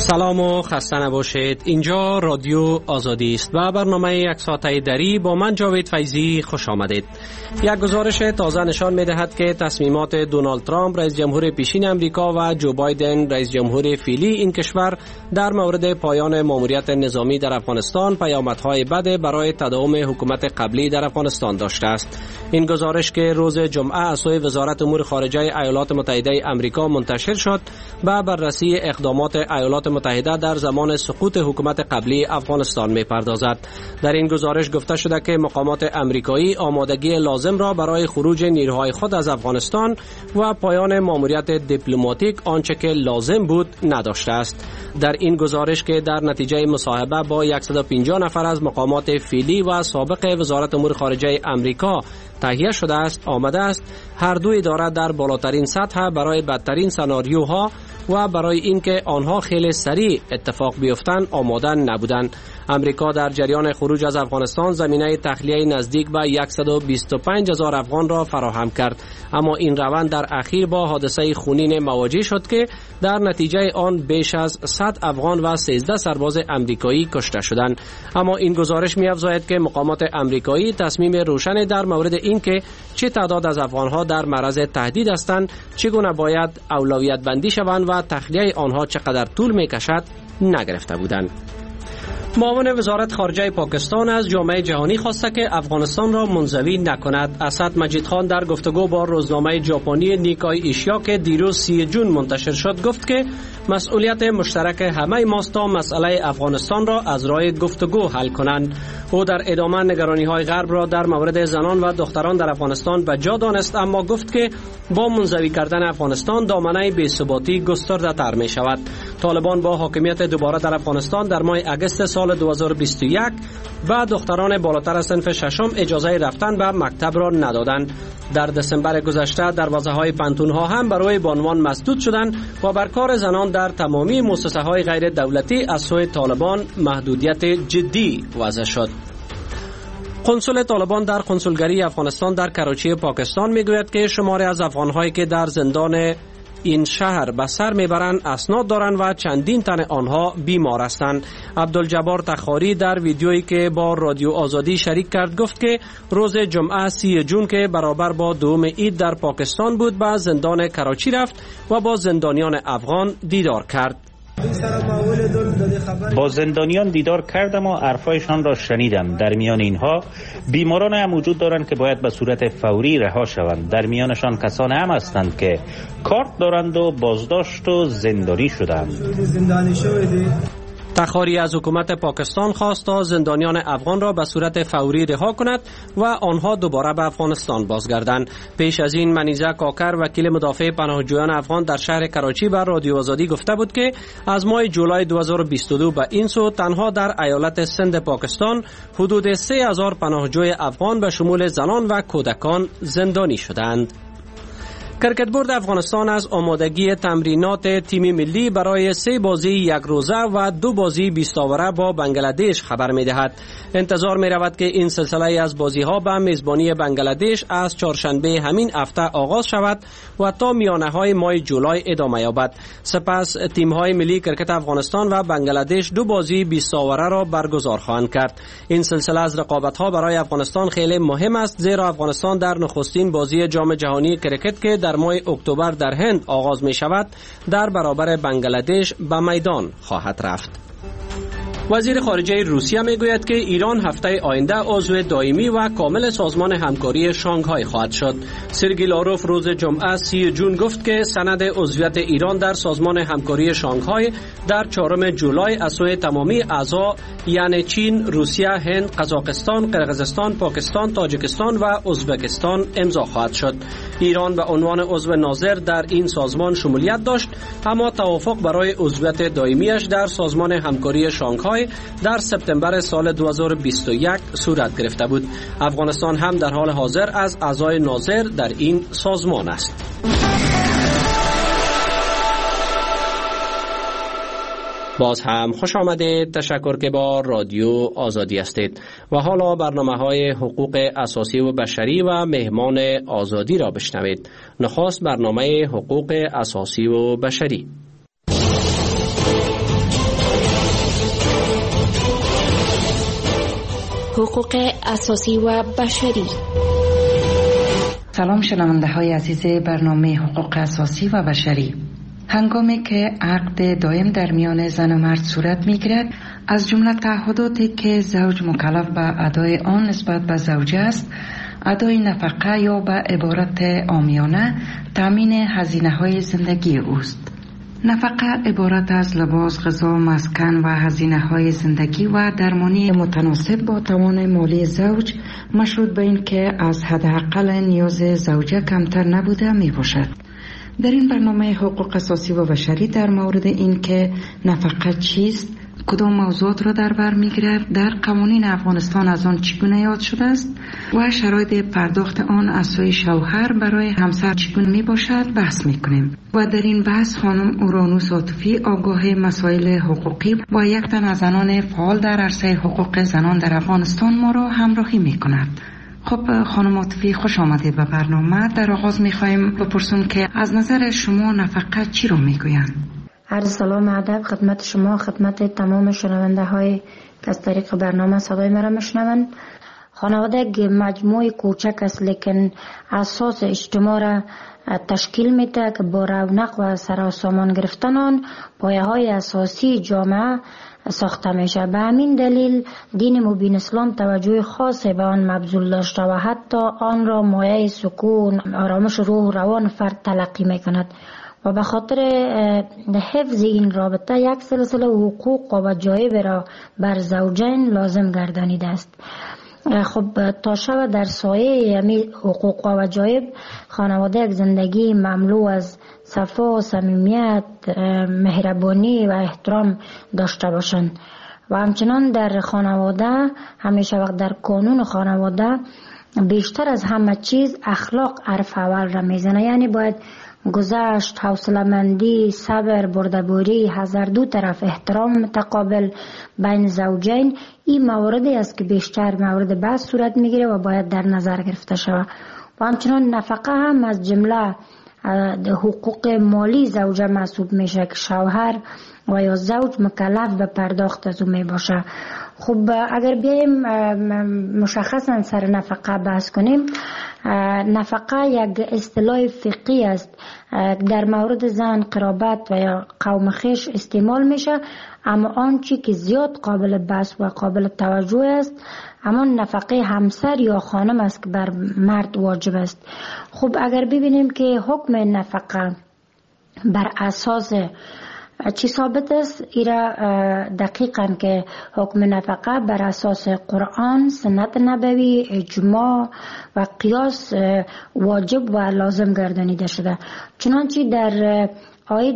سلام و خسته نباشید. اینجا رادیو آزادی است و برنامه یک ساعته دری با من جاوید فیضی خوش آمدید. یک گزارش تازه نشان می‌دهد که تصمیمات دونالد ترامپ رئیس جمهور پیشین امریکا و جو بایدن رئیس جمهور فعلی این کشور در مورد پایان ماموریت نظامی در افغانستان پیامدهای بد برای تداوم حکومت قبلی در افغانستان داشته است. این گزارش که روز جمعه از سوی وزارت امور خارجه ایالات متحده آمریکا منتشر شد به بررسی اقدامات ایالات متحده در زمان سقوط حکومت قبلی افغانستان می‌پردازد. در این گزارش گفته شده که مقامات آمریکایی آمادگی لازم را برای خروج نیروهای خود از افغانستان و پایان ماموریت دیپلماتیک آنچه که لازم بود نداشته است. در این گزارش که در نتیجه مصاحبه با 150 نفر از مقامات فعلی و سابق وزارت امور خارجه آمریکا تهیه شده است، آمده است هر دو اداره در بالاترین سطح برای بدترین سناریوها و برای اینکه آنها خیلی سریع اتفاق بیفتند آماده نبودند. امریکا در جریان خروج از افغانستان زمینه تخلیه نزدیک به 125,000 افغان را فراهم کرد، اما این روند در اخیر با حادثه خونین مواجه شد که در نتیجه آن بیش از 100 افغان و 13 سرباز امریکایی کشته شدند. اما این گزارش می‌افزاید که مقامات امریکایی تصمیم روشن در مورد اینکه چه تعداد از افغانها در معرض تهدید هستند، چگونه باید اولویت بندی شوند و تخلیه آنها چقدر طول می‌کشد نگرفته بودند. معاون وزارت خارجه پاکستان از جامعه جهانی خواسته که افغانستان را منزوی نکند. اسد مجید خان در گفتگو با روزنامه ژاپنی نیکای ایشیا که دیروز 30 جون منتشر شد گفت که مسئولیت مشترک همه ماست تا مسئله افغانستان را از راه گفتگو حل کنند. او در ادامه نگرانی‌های غرب را در مورد زنان و دختران در افغانستان به جا دانست، اما گفت که با منزوی کردن افغانستان دامنه بی‌ثباتی گسترده‌تر می‌شود. طالبان با حاکمیت دوباره در افغانستان در ماه اگست سال 2021 به دختران بالاتر از صنف ششم اجازه رفتن به مکتب را ندادند. در دسامبر گذشته دروازه‌های پانتون‌ها هم برای بانوان مسدود شدند و بر کار زنان در تمامی مؤسسه‌های غیر دولتی از سوی طالبان محدودیت جدی وضع شد. قنصل طالبان در قنصلگری افغانستان در کراچی پاکستان میگوید که شماری از افغان‌هایی که در زندان این شهر به سر میبرند اسناد دارند و چندین تن آنها بیمار هستند. عبدالجبار تخاری در ویدیویی که با رادیو آزادی شریک کرد گفت که روز جمعه 30 جون که برابر با دوم عید در پاکستان بود به زندان کراچی رفت و با زندانیان افغان دیدار کرد. با زندانیان دیدار کردم و حرفایشان را شنیدم. در میان اینها بیماران هم وجود دارند که باید به صورت فوری رها شوند. در میانشان کسان هم هستند که کارت دارند و بازداشت و زندانی شدند. تخاری از حکومت پاکستان خواست تا زندانیان افغان را به صورت فوری رها کند و آنها دوباره به افغانستان بازگردند. پیش از این منیزه کاکر وکیل مدافع پناهجویان افغان در شهر کراچی بر رادیو آزادی گفته بود که از ماه جولای 2022 به این سو تنها در ایالت سند پاکستان حدود 3,000 پناهجوی افغان به شمول زنان و کودکان زندانی شدند. کرکت بورد افغانستان از آمادگی تمرینات تیم ملی برای 3 بازی 1 روزه و 2 بازی 20 آوره با بنگلادش خبر می‌دهد. انتظار می‌رود که این سلسله از بازی‌ها به میزبانی بنگلادش از چهارشنبه همین هفته آغاز شود و تا میانه‌های ماه جولای ادامه یابد. سپس تیم‌های ملی کرکت افغانستان و بنگلادش 2 بازی 20 آوره را برگزار خواهند کرد. این سلسله از رقابت‌ها برای افغانستان خیلی مهم است، زیرا افغانستان در نخستین بازی جام جهانی کرکت که در ماه اکتبر در هند آغاز می شود در برابر بنگلادش به میدان خواهد رفت. وزیر خارجه روسیه می گوید که ایران هفته آینده عضو دائمی و کامل سازمان همکاری شانگهای خواهد شد. سرگی لاروف روز جمعه 30 جون گفت که سند عضویت ایران در سازمان همکاری شانگهای در 4 جولای از سوی تمامی اعضا یعنی چین، روسیه، هند، قزاقستان، قرقیزستان، پاکستان، تاجیکستان و ازبکستان امضا خواهد شد. ایران به عنوان عضو ناظر در این سازمان شمولیت داشت، اما توافق برای عضویت دائمیش در سازمان همکاری شانگهای در سپتامبر سال 2021 صورت گرفته بود. افغانستان هم در حال حاضر از اعضای ناظر در این سازمان است. باز هم خوش آمدید. تشکر که با رادیو آزادی هستید و حالا برنامه‌های حقوق اساسی و بشری و مهمان آزادی را بشنوید. نخست برنامه حقوق اساسی و بشری. حقوق اساسی و بشری. سلام شنونده های عزیز برنامه حقوق اساسی و بشری. هنگامی که عقد دائم در میان زن و مرد صورت میگیرد، از جمله تعهداتی که زوج مکلف به ادای آن نسبت به زوجه است، ادای نفقه یا به عبارت عامیانه تامین هزینه های زندگی اوست. نفقه عبارت از لباس، غذا، مسکن و هزینه های زندگی و درمانی متناسب با توان مالی زوج، مشروط به این که از حداقل نیاز زوجه کمتر نبوده می باشد. در این برنامه حقوق اساسی و بشری در مورد این که نفقه چیست، کدام موضوعات را در بر میگیرد، در قوانین افغانستان از آن چگونه یاد شده است و شرایط پرداخت آن از سوی شوهر برای همسر چگونه می باشد بحث میکنیم. و در این بحث خانم اورانوس عاطفی، آگاه مسائل حقوقی و یک تن از زنان فعال در عرصه حقوق زنان در افغانستان ما را همراهی میکند. خب خانم عاطفی، خوش آمدید به برنامه. در آغاز میخوایم بپرسیم که از نظر شما نفقه چی رو میگویند؟ عرض سلام ادب خدمت شما، خدمت تمام شنونده های که از طریق برنامه صدای مرا میشنوند. خانواده یک مجموعه کوچک است لیکن اساس اجتماع را تشکیل میده که با رونق و سراسامان گرفتن آن پایه های اساسی جامعه ساخته میشه. به همین دلیل دین مبین اسلام توجه خاصی به آن مبذول داشته و حتی آن را مایه سکون، آرامش روح و روان فرد تلقی میکند و به خاطر حفظ این رابطه یک سلسله حقوق و وجایب را بر زوجین لازم گردانیده است. خب تا شب در سایه یعنی حقوق و وجایب خانواده یک زندگی مملو از صفا، صمیمیت، مهربانی و احترام داشته باشند و همچنان در خانواده همیشه وقت در قانون خانواده بیشتر از همه چیز اخلاق حرف اول را میزنه. یعنی باید گذشت، حوصله‌مندی، صبر، بردباری، حذر، دو طرف احترام متقابل بین زوجین، این مواردی است که بیشتر مورد بحث صورت میگیره و باید در نظر گرفته شود. و همچنان نفقه هم از جمله حقوق مالی زوجه محسوب میشه که شوهر و یا زوج مکلف به پرداخت از او می باشه. خب اگر بیایم مشخصا سر نفقه بحث کنیم، نفقه یک اصطلاح فقهی است در مورد زن، قرابت و یا قوم خویش استعمال میشه، اما آنچه که زیاد قابل بحث و قابل توجه است اما نفقه همسر یا خانم است که بر مرد واجب است. خب اگر ببینیم که حکم نفقه بر اساس چی ثابت است، ایرا دقیقاً که حکم نفقه بر اساس قرآن، سنت نبوی، اجماع و قیاس واجب و لازم گردانیده شده. چنانچه در آیه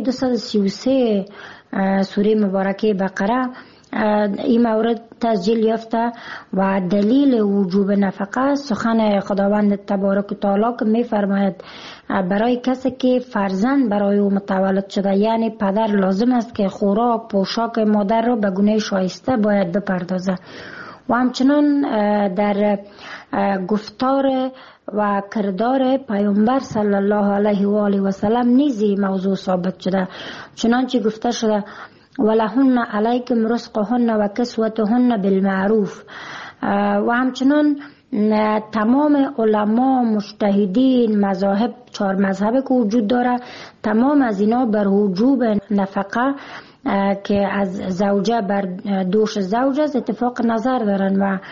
233 سوره مبارکه بقره این مورد تسجیل یافته و دلیل وجوب نفقه سخن خداوند تبارک و تعالی که می فرماید برای کسی که فرزند برای او متولد شده، یعنی پدر لازم است که خوراک، پوشاک مادر را به گونه شایسته باید بپردازه. و همچنان در گفتار و کردار پیامبر صلی الله علیه و آله و سلم نیزی موضوع ثابت شده، چنانچه گفته شده ولهن علیکم رزقهن و کسوتهن بالمعروف. و همچنان تمام علما، مجتهدین، مذاهب، 4 مذهب که وجود داره، تمام از اینا بر وجوب نفقه که از زوجه بر دوش زوج است اتفاق نظر دارن و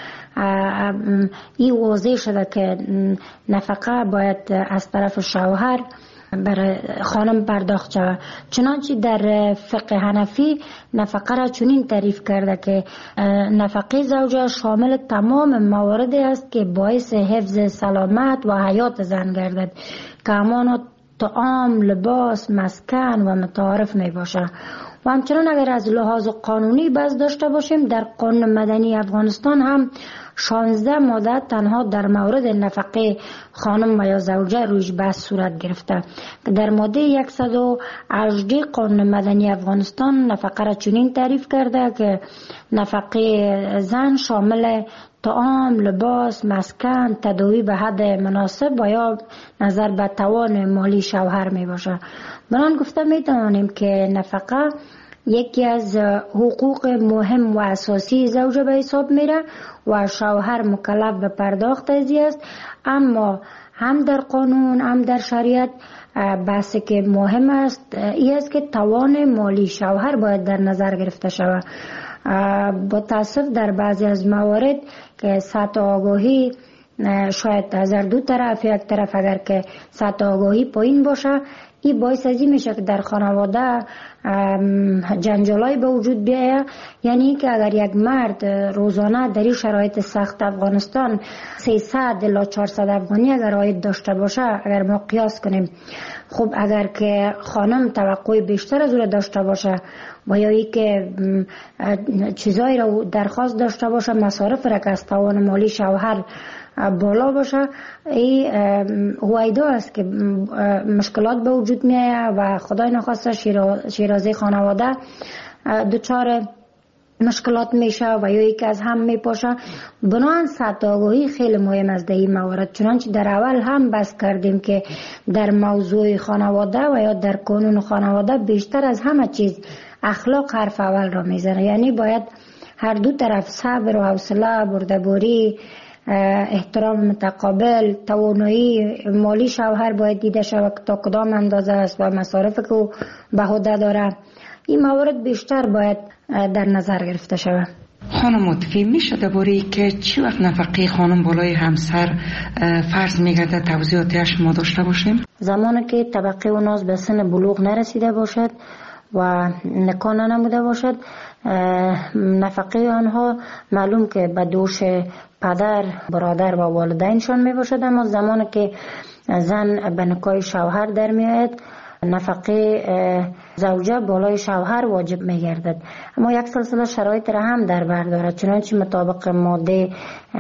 این واضح شده که نفقه باید از طرف شوهر برای خانم پرداخت شود. چنانچه در فقه حنفی نفقه را چنین تعریف کرده که نفقه زوجه شامل تمام مواردی است که باعث حفظ سلامت و حیات زن گردد که همان طعام، لباس، مسکن و متعارف می باشه. و همچنان اگر از لحاظ قانونی بحث داشته باشیم، در قانون مدنی افغانستان هم 16 ماده تنها در مورد نفقه خانم و یا زوجه رویش بحث صورت گرفته. در ماده 118 قانون مدنی افغانستان نفقه را چنین تعریف کرده که نفقه زن شامل طعام، لباس، مسکن، تداوی به حد مناسب و یا نظر به توان مالی شوهر می باشه. بران گفته می توانیم که نفقه یکی از حقوق مهم و اساسی زوجه به حساب میره و شوهر مکلف به پرداخت از است. اما هم در قانون هم در شریعت بحثی که مهم است این است که توان مالی شوهر باید در نظر گرفته شود. با تاسف در بعضی از موارد که سطح آگاهی شاید از دو طرف، یک طرف اگر که سطح آگاهی پایین باشه، این باعث ازی میشه که در خانواده جنجالای به وجود بیاید. یعنی که اگر یک مرد روزانه در این شرایط سخت افغانستان 300 الی 400 افغانی اگر عاید داشته باشه، اگر ما قیاس کنیم، خب اگر که خانم توقع بیشتر از او داشته باشه و یا ای که چیزایی را درخواست داشته باشه، مصارف را که از توان مالی شوهر بالا باشه، این هویدا است که مشکلات به وجود می آید و خدای نخواسته شیرازه خانواده دچار مشکلات میشه و یا یکی از هم میپاشه. بنابراین سطح آگاهی خیلی مهم است در این موارد. چنانچه در اول هم بحث کردیم که در موضوع خانواده و یا در قانون خانواده بیشتر از همه چیز اخلاق حرف اول را میزنه. یعنی باید هر دو طرف صبر و حوصله، بردباری، احترام متقابل، توانایی مالی شوهر باید دیده شود که تا کدام اندازه است و مصارف که او به عهده داره. این موارد بیشتر باید در نظر گرفته شود. خانم متفی میشه درباره که چی وقت نفقه خانم بالای همسر فرض میگرده توضیحاتش ما داشته باشیم؟ زمانی که طبقه و ناز به سن بلوغ نرسیده باشد و نکاح نموده باشد، نفقه آنها معلوم که به دوش پدر، برادر و والدینشان می باشد. اما زمانی که زن به نکاح شوهر در می آید، نفقه زوجه بالای شوهر واجب می گردد. اما یک سلسله شرایط را هم در بر دارد. چنانچه مطابق ماده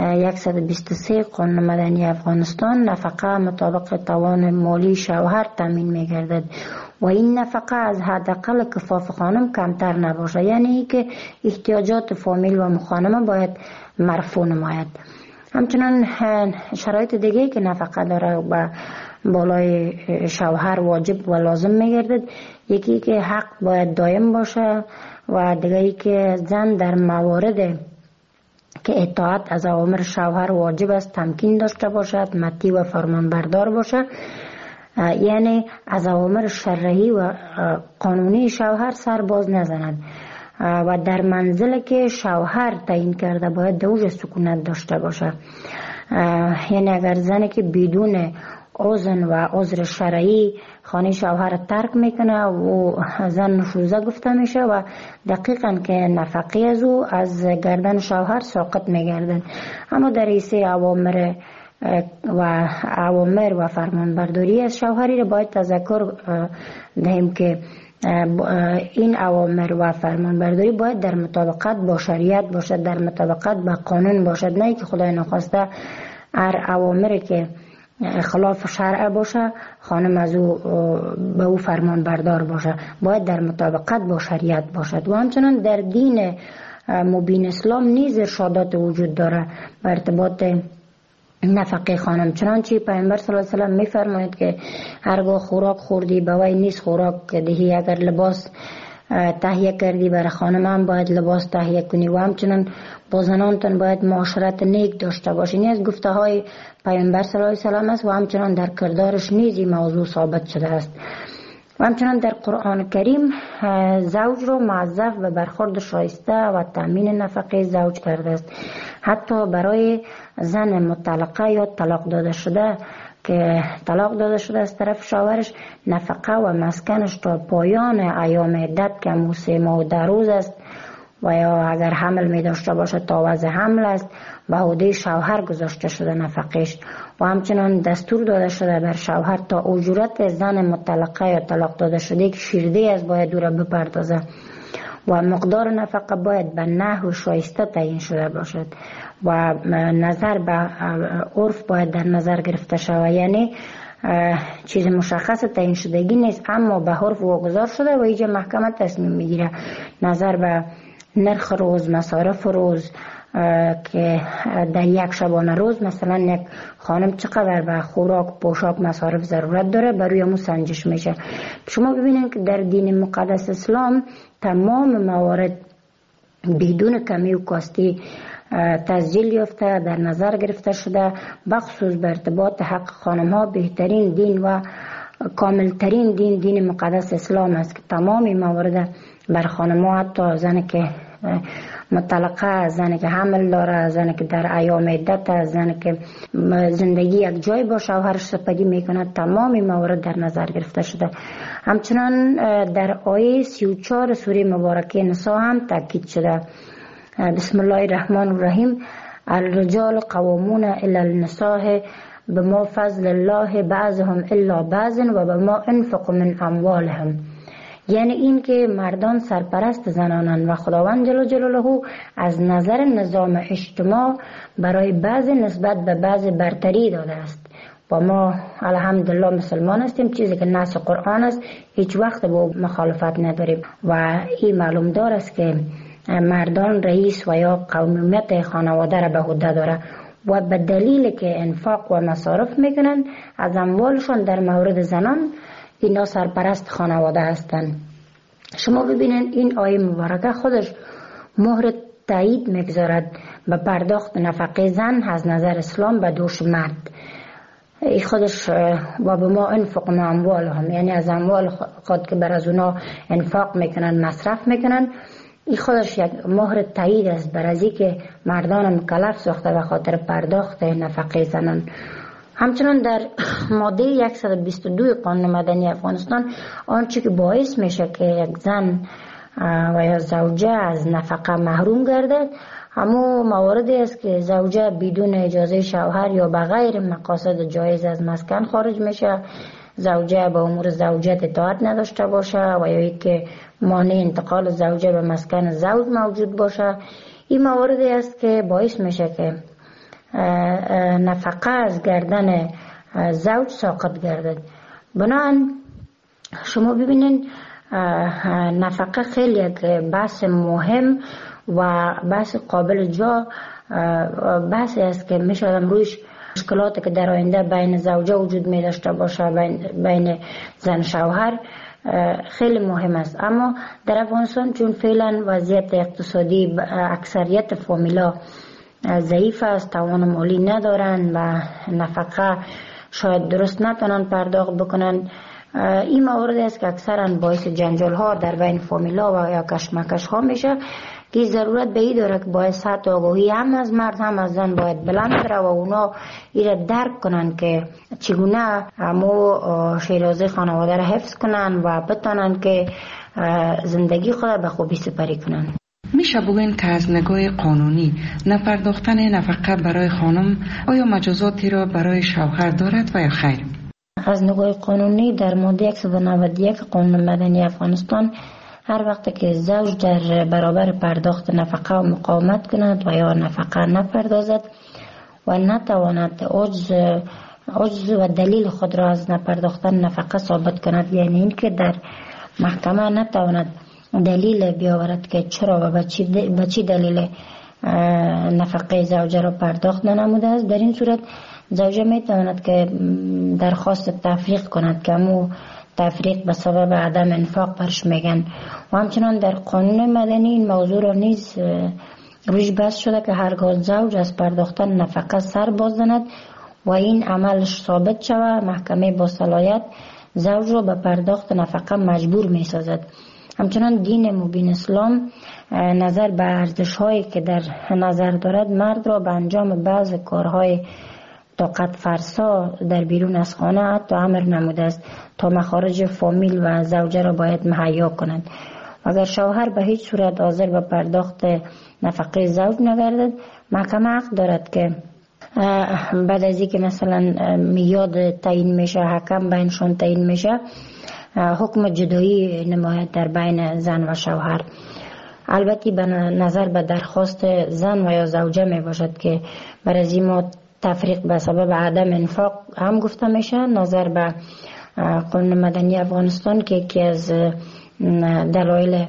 123 قانون مدنی افغانستان، نفقه مطابق توان مالی شوهر تامین می گردد و این نفقه از حداقل کفاف خانم کمتر نباشه. یعنی که احتیاجات فامیل و مخانمه باید مرفوع نماید. همچنان شرایط دیگه که نفقه داره و بالای شوهر واجب و لازم میگردد، یکی که حق باید دائم باشه و دیگه که زن در موارد که اطاعت از اوامر شوهر واجب است تمکین داشته باشد، مطیع و فرمانبردار باشه. یعنی از اوامر شرعی و قانونی شوهر سر باز نزند و در منزل که شوهر تعیین کرده باید دوج سکونت داشته باشه. یعنی اگر زنی که بدون اذن و عذر شرعی خانه شوهر ترک میکنه و زن نشوزه گفته میشه و دقیقاً که نفقه از او از گردن شوهر ساقط میگردن. اما در حیث اوامر و فرمانبرداری از شوهری را باید تذکر دهیم که این اوامر و فرمانبرداری باید در مطابقت با شریعت باشد، در مطابقت با قانون باشد، نه که خدای نخواسته هر اوامری که خلاف شرع باشه خانم از او به او فرمان بردار باشه. باید در مطابقت با شریعت باشد. و همچنان در دین مبین اسلام نیز ارشادات وجود داره به ارتباط نفقه خانم. چنانچه پیامبر صلی الله علیه و سلم میفرماید که هرگاه خوراک خوردی به وی نیست خوراک دهی، اگر لباس تهیه کردی برای خانم هم باید لباس تهیه کنی و همچنان با زنانتان باید معاشرت نیک داشته باشین. از گفته های پیامبر صلی الله علیه و سلم است و همچنان در کردارش نیز این موضوع ثابت شده است. و همچنان در قرآن کریم زوج رو موظف به برخورد شایسته و تامین نفقه زوج کرده است. حتی برای زن مطلقه یا طلاق داده شده که طلاق داده شده از طرف شوهرش، نفقه و مسکنش تا پایان ایام عدت که 3 ماه و 10 روز است و یا اگر حمل می داشته باشه تا وضع حمل است به عهده شوهر گذاشته شده نفقش. و همچنان دستور داده شده بر شوهر تا اجورت زن مطلقه یا طلاق داده شده که شیرده از باید او را بپردازه و مقدار نفقه باید به نحو شایسته تعیین شده باشد و نظر به عرف باید در نظر گرفته شود. یعنی چیز مشخص تعیین شدگی نیست اما به عرف واگذار شده و اینجا محکمه تصمیم میگیره نظر به نرخ روز، مصارف روز، که در یک شبانه روز مثلا یک خانم چقدر به خوراک، پوشاک، مصارف ضرورت داره، برای همون سنجش میشه. شما ببینید که در دین مقدس اسلام تمام موارد بدون کمی و کاستی تسجیل یافته، در نظر گرفته شده. بخصوص به ارتباط حق خانم ها بهترین دین و کاملترین دین مقدس اسلام است که تمام موارد بر خانم ها، حتی زنی که مطلقه، زنی که حمل داره، زنی که در ایام عدت، زنی که زندگی یک جای با شوهرش سپری میکنه، تمام موارد در نظر گرفته شده. همچنان در آیه 34 سوره مبارکه نساء هم تاکید شده. بسم الله الرحمن الرحیم: الرجال قوامون علی النساء بما فضل الله بعضهم الا بعض و بما انفقوا من اموالهم. یعنی این که مردان سرپرست زنانند و خداوند جل جلاله از نظر نظام اجتماع برای بعض نسبت به بعض برتری داده است. و ما الحمدلله مسلمان هستیم، چیزی که نص قرآن است هیچ وقت با مخالفت نداریم و این معلوم دار است که مردان رئیس و یا قومیت خانواده را به عهده داره و به دلیل که انفاق و مصارف میکنن از اموالشان در مورد زنان، اینا سرپرست خانواده هستند. شما ببینید این آیه مبارکه خودش مهر تایید میگذارد به پرداخت نفقه زن از نظر اسلام به دوش مرد. این خودش و به ما انفقنا اموالهم، یعنی از اموال خود که بر از اونا انفاق میکنن، مصرف میکنن، این خودش یک مهر تایید است بر از که مردان مکلف ساخته به خاطر پرداخت نفقه زنان. همچنان در ماده 122 قانون مدنی افغانستان آنچه که باعث میشه که یک زن و یا زوجه از نفقه محروم گردد همون مواردی است که زوجه بدون اجازه شوهر یا بغیر مقاصد جایز از مسکن خارج میشه، زوجه به امور زوجیت اطاعت نداشته باشه و یا که مانع انتقال زوجه به مسکن زوج موجود باشه. این مواردی است که باعث میشه که نفقه از گردن زوج ساقط گردد. بنابراین شما ببینید نفقه خیلی یک بحث مهم و بحث قابل جا بحثی است که میشه رویش مشکلاتی که در آینده بین زوجه وجود می داشته باشه، بین زن شوهر، خیلی مهم است. اما در افغانستان چون فعلا وضعیت اقتصادی اکثریت فامیلا ضعیف است، توان مالی ندارن و نفقه شاید درست نتونن پرداخت بکنن، این موارد است که اکثرا باعث جنجال ها در بین فامیلا و یا کشمکش ها میشه که ضرورت به این داره که باید سطح آگاهی هم از مرد هم از زن باید بلند بره و اونا ایره درک کنن که چگونه همو شیرازه خانواده را حفظ کنن و بتانن که زندگی خود به خوبی سپری کنن. میشه بگوین که از نگاه قانونی نپرداختن نفقه برای خانم آیا مجازاتی را برای شوهر دارد و یا خیر؟ از نگاه قانونی در ماده 191 قانون مدنی افغانستان هر وقت که زوج در برابر پرداخت نفقه و مقاومت کند و یا نفقه نپردازد و نتواند عجز و دلیل خود را از نپرداختن نفقه ثابت کند، یعنی این که در محکمه نتواند دلیل بیاورد که چرا و به چی دلیل نفقه زوجه را پرداخت ننموده است، در این صورت زوجه میتواند که درخواست تفریق کند که همو تفریق به سبب عدم انفاق برش میگن. و همچنان در قانون مدنی این موضوع را نیز روش بحث شده که هرگاه زوج از پرداختن نفقه سر باز زند و این عملش ثابت شود، محکمه با صلاحیت زوج را به پرداخت نفقه مجبور میسازد. همچنان دین مبین اسلام نظر به ارزش هایی که در نظر دارد مرد را به انجام بعض کارهای طاقت فرسا در بیرون از خانه حتی امر نموده است تا مخارج فامیل و زوجه را باید مهیا کنند. اگر شوهر به هیچ صورت حاضر به پرداخت نفقه زوج نگردد، محکمه حق دارد که بعد از اینکه مثلا میاد تعیین میشه، حکم بینشون تعیین میشه، حکم جدایی نماید در بین زن و شوهر. البته به نظر به درخواست زن و یا زوجه می باشد که برای ما تفریق به سبب عدم انفاق هم گفته میشه. نظر به قانون مدنی افغانستان که یکی از دلایل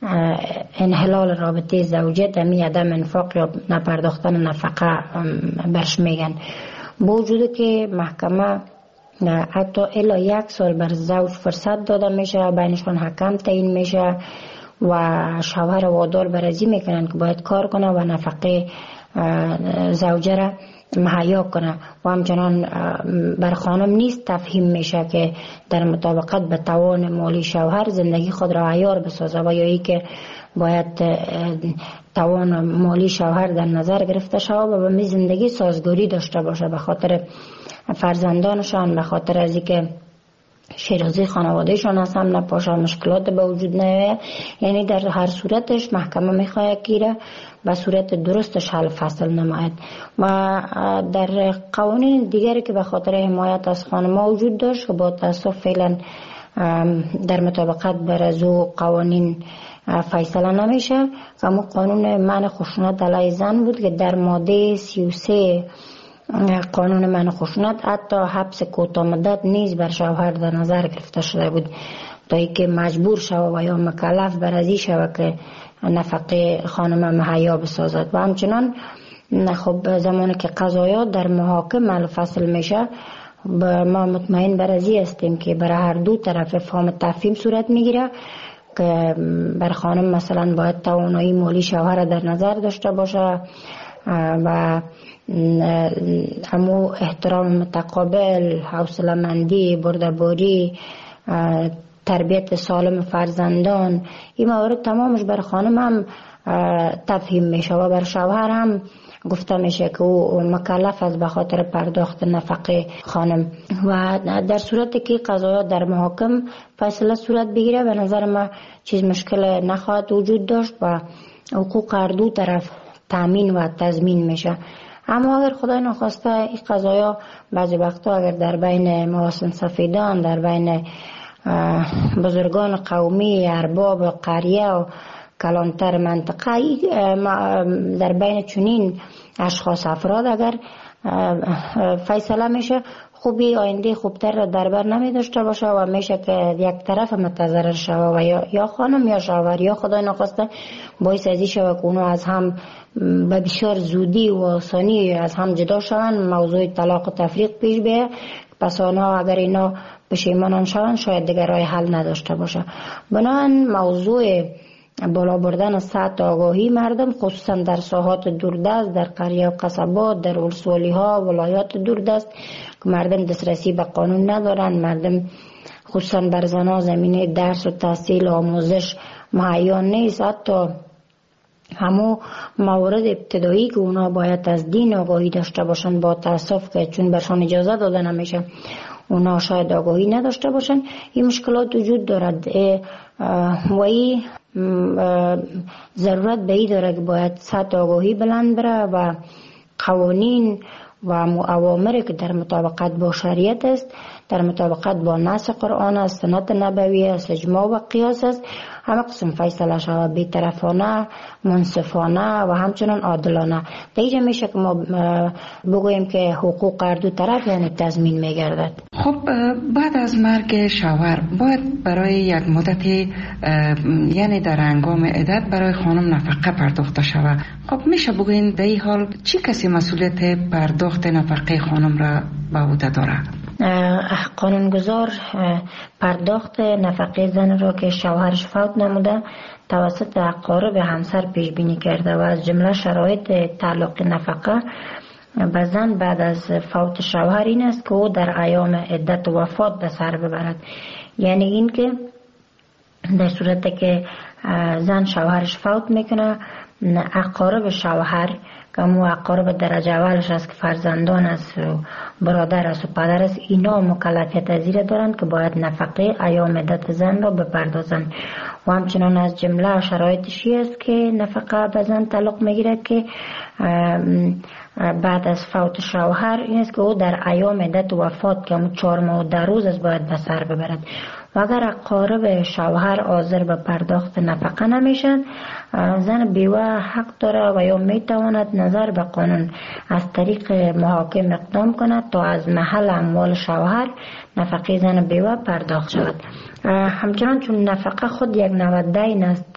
انحلال رابطه زوجیت می عدم انفاق یا نپرداختن نفقه برش میگن. با وجود که محکمه حتی الا 1 سال بر زوج فرصت داده میشه، بینشون حکم تعیین میشه و شوهر وادار برازی میکنن که باید کار کنه و نفقه زوجه را مهیا کنه و همچنان بر خانم نیست تفهیم میشه که در مطابقت به توان مالی شوهر زندگی خود را عیار بسازه و یا ای که باید توان مالی شوهر در نظر گرفته شود و به می زندگی سازگاری داشته باشه به خاطر فرزندانشان، به خاطر از اینکه شیرازی خانوادهشان از هم نپاشه، مشکلات به وجود نیاید. یعنی در هر صورتش محکمه میخواهد که به صورت درستش حل فصل نماید. و در قوانین دیگری که به خاطر حمایت از خانم‌ها وجود داشت که با تاسف فعلا در مطابقت بر از قوانین فیصله نمیشه، اما قانون منع خشونت علیه زن بود که در ماده 33 قانون منع خشونت حتی حبس کوتاه مدت نیز بر شوهر در نظر گرفته شده بود تا اینکه مجبور شود و یا مکلف بر ازی شود که نفقه خانم مهیا بسازد. و همچنان خب زمانی که قضایا در محاکم فصل میشه ما مطمئن بر ازی هستیم که برای هر دو طرف فهم تفهیم صورت میگیره که بر خانم مثلا باید توانایی مالی شوهر در نظر داشته باشه و همو احترام متقابل، حوصله مندی، بردباری، تربیت سالم فرزندان، این موارد تمامش بر خانم هم تفهیم میشه و بر شوهر هم گفته میشه که او مکلف است به خاطر پرداخت نفقه خانم. و در صورتی که قضایا در محاکم فیصله صورت بگیره به نظر ما چیز مشکل نخواهد وجود داشت و حقوق هر دو طرف تامین و تضمین میشه. اما اگر خدای نخواسته این قضایا بعضی وقتا اگر در بین محاسن سفیدان، در بین بزرگان قومی، ارباب قریه و کلانتر منطقه، در بین چنین اشخاص افراد اگر فیصله میشه خوبی آینده خوبتر را در بر نمی داشته باشه و میشه که یک طرف متضرر شود و یا خانم یا شوهر یا خدای نخواسته باعث ازی شود که اونو از هم به بسیار زودی و آسانی از هم جدا شوند، موضوع طلاق و تفریق پیش بیه. پس آنها اگر اینا پشیمان شوند شاید دیگر راه حل نداشته باشه. بنابراین موضوع بالا بردن سطح آگاهی مردم خصوصا در ساحات دوردست، در قریه و قصبات، در ولسوالی ها، ولایات دوردست که مردم دسترسی به قانون ندارن، مردم خصوصا بر زنها زمینه درس و تحصیل و آموزش مهیا نیست. حتی همو موارد ابتدایی که اونا باید از دین آگاهی داشته باشن با تاسف که چون برشان اجازه داده نمیشه اونا شاید آگاهی نداشته باشن. این مشکلات وجود دارد و این ضرورت به این داره که باید سطح آگاهی بلند بره و قوانین و اوامری که در مطابقت با شریعت است، در مطابقت با نص قرآن است، سنت نبوی است، اجماع و قیاس است، همه قسم فیصله شود بی‌طرفانه، منصفانه و همچنان عادلانه. دیگه میشه که ما بگوییم که حقوق هر دو طرف یعنی تضمین میگردد. خب بعد از مرگ شوهر باید برای یک مدت یعنی در هنگام عدت برای خانم نفقه پرداخته شود. خب میشه بگوین در این حال چی کسی مسئولیت پرداخت نفقه خانم را به عهده داره؟ قانونگذار پرداخت نفقه زن را که شوهرش فوت نموده توسط اقارب همسر پیش بینی کرده و از جمله شرایط تعلق نفقه به زن بعد از فوت شوهر این است که او در ایام عدت و وفات به سر ببرد. یعنی این که در صورتی که زن شوهرش فوت میکنه اقارب شوهر که مو اقارب درجه اولش است که فرزندان است و برادر است و پدر است، اینا مکلفیت از این دارند که باید نفقه ایام عدت زن را بپردازند. و همچنان از جمله شرایطشی است که نفقه به زن تعلق میگیرد که بعد از فوت شوهر این است که او در ایام عدت و وفات که 4 ماه و 10 روز است باید به سر ببرد. و اگر اقارب شوهر حاضر به پرداخت نفقه نمیشن زن بیوه حق داره و یا میتواند نظر به قانون از طریق محاکم اقدام کند تا از محل اموال شوهر نفقه زن بیوه پرداخت شود. همچنان چون نفقه خود یک نوع دین است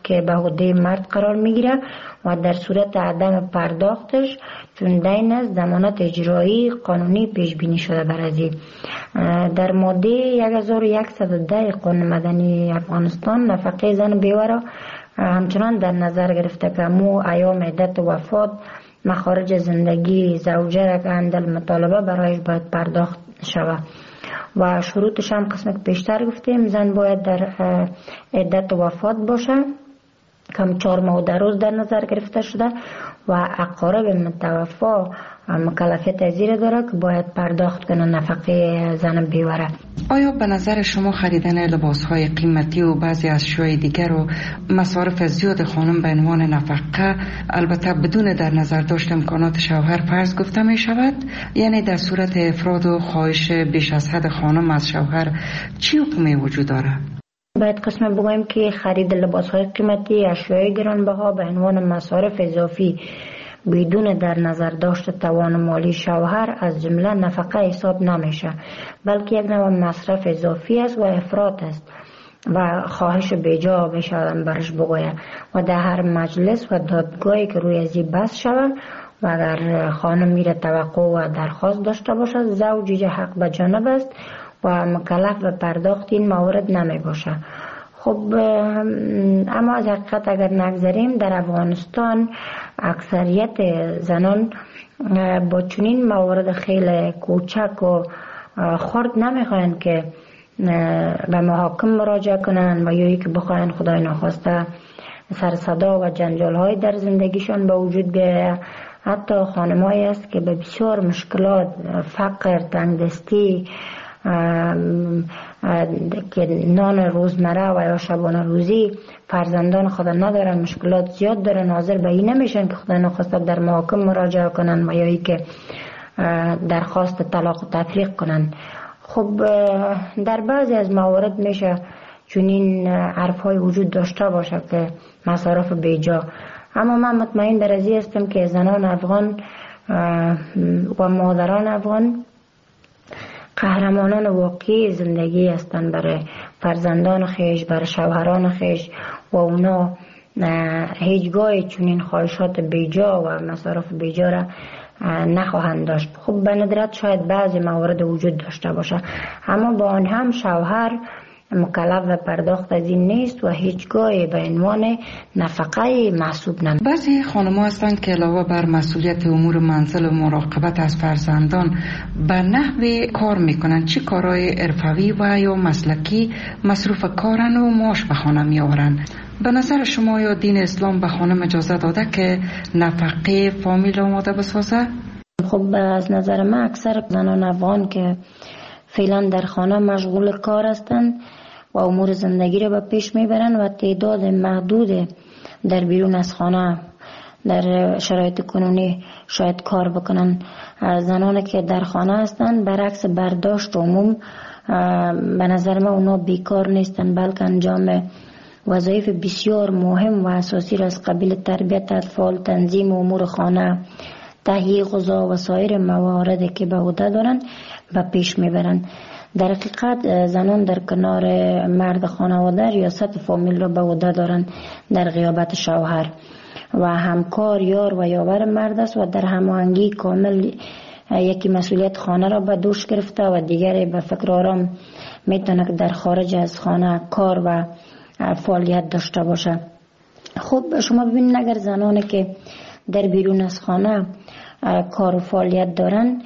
که به عهده مرد قرار میگیره و در صورت عدم پرداختش چون دین است ضمانت اجرایی قانونی پیش بینی شده برازی. در ماده 1110 قانون مدنی افغانستان نفقه زن بیوه همچنان در نظر گرفته که مو ایام عدت وفات مخارج زندگی زوجه را که اندل مطالبه برایش باید پرداخت شود و شروطش هم قسم که پیشتر گفتیم زن باید در عدت وفات باشه کم 4 ماه در روز در نظر گرفته شده و اقارب متوفا مکلفیت ازیر داره که باید پرداخت کنه نفقه زن بیوره. آیا به نظر شما خریدن لباسهای قیمتی و بعضی اشیاء دیگر و مصارف زیاد خانم به عنوان نفقه البته بدون در نظر داشت امکانات شوهر فرض گفته می شود؟ یعنی در صورت افراد و خواهش بیش از حد خانم از شوهر چی حکمی وجود داره؟ باید قسم بگویم که خرید لباسهای قیمتی اشیاء گرانبها به عنوان مصارف اضافی بدون در نظر داشت توان مالی شوهر از جمله نفقه حساب نمیشه، بلکه یک نوع مصرف اضافی است و افراط است و خواهش بیجا بشه برش بگوید و در هر مجلس و دادگاهی که روی ازی بحث شود و اگر خانم میره توقع و درخواست داشته باشد زوج حق به جانب است و مکلف به پرداخت این موارد نمی باشه. خب اما از حقیقت اگر نگذاریم در افغانستان اکثریت زنان با چنین موارد خیلی کوچک و خرد نمیخواین که به محاکم مراجعه کنن و یا که بخواین خدای ناخواسته سر صدا و جنجال های در زندگیشان به وجود بیاید. حتی خانمایی است که به بسیار مشکلات فقر تنگدستی که نان روزمره و یا شبانه روزی فرزندان خود ندارن مشکلات زیاد دارن حاضر به این نمیشن که خدا نخواسته در محاکم مراجعه کنن و یا ای که درخواست طلاق و تفریق کنن. خب در بعضی از موارد میشه چنین حرفهای وجود داشته باشه که مصارف بیجا، اما من مطمئن در ازی هستم که زنان افغان و مادران افغان قهرمانان واقعی زندگی هستند برای فرزندان خیش، برای شوهران خیش و اونا هیچگاه چنین خواهشات بیجا و مصارف بیجا را نخواهند داشت. خب به ندرت شاید بعضی موارد وجود داشته باشه، اما با آن هم شوهر مکلف و پرداخت از این نیست و هیچگاه به عنوان نفقه محسوب نمی. بعضی خانم‌ها هستند که علاوه بر مسئولیت امور منزل و مراقبت از فرزندان به نحوی کار میکنن، چه کارهای حرفه‌ای و یا مسلکی مصروف کارن و معاش به خانه میآورن. به نظر شما یا دین اسلام به خانم اجازه داده که نفقه فامیل آماده بسازه؟ خب از نظر من اکثر زنان افغان که فعلا در خانه مشغول کار هستند و امور زندگی را به پیش میبرند و تعداد محدود در بیرون از خانه در شرایط کنونی شاید کار بکنن. زنانی که در خانه هستند برعکس برداشت عموم به نظر من اونا بیکار نیستند، بلکه انجام وظایف بسیار مهم و اساسی را از قبیل تربیت اطفال، تنظیم امور خانه، تهیه غذا و سایر مواردی که به عهده دارند به پیش میبرند. در حقیقت زنان در کنار مرد خانواده ریاست فامیل را به عهده دارند در غیابت شوهر و همکار یار و یاور مرد است و در هماهنگی کامل یکی مسئولیت خانه را به دوش گرفته و دیگری به فکر آرام میتونه که در خارج از خانه کار و فعالیت داشته باشه. خب شما ببینید اگر زنانی که در بیرون از خانه کار و فعالیت دارن،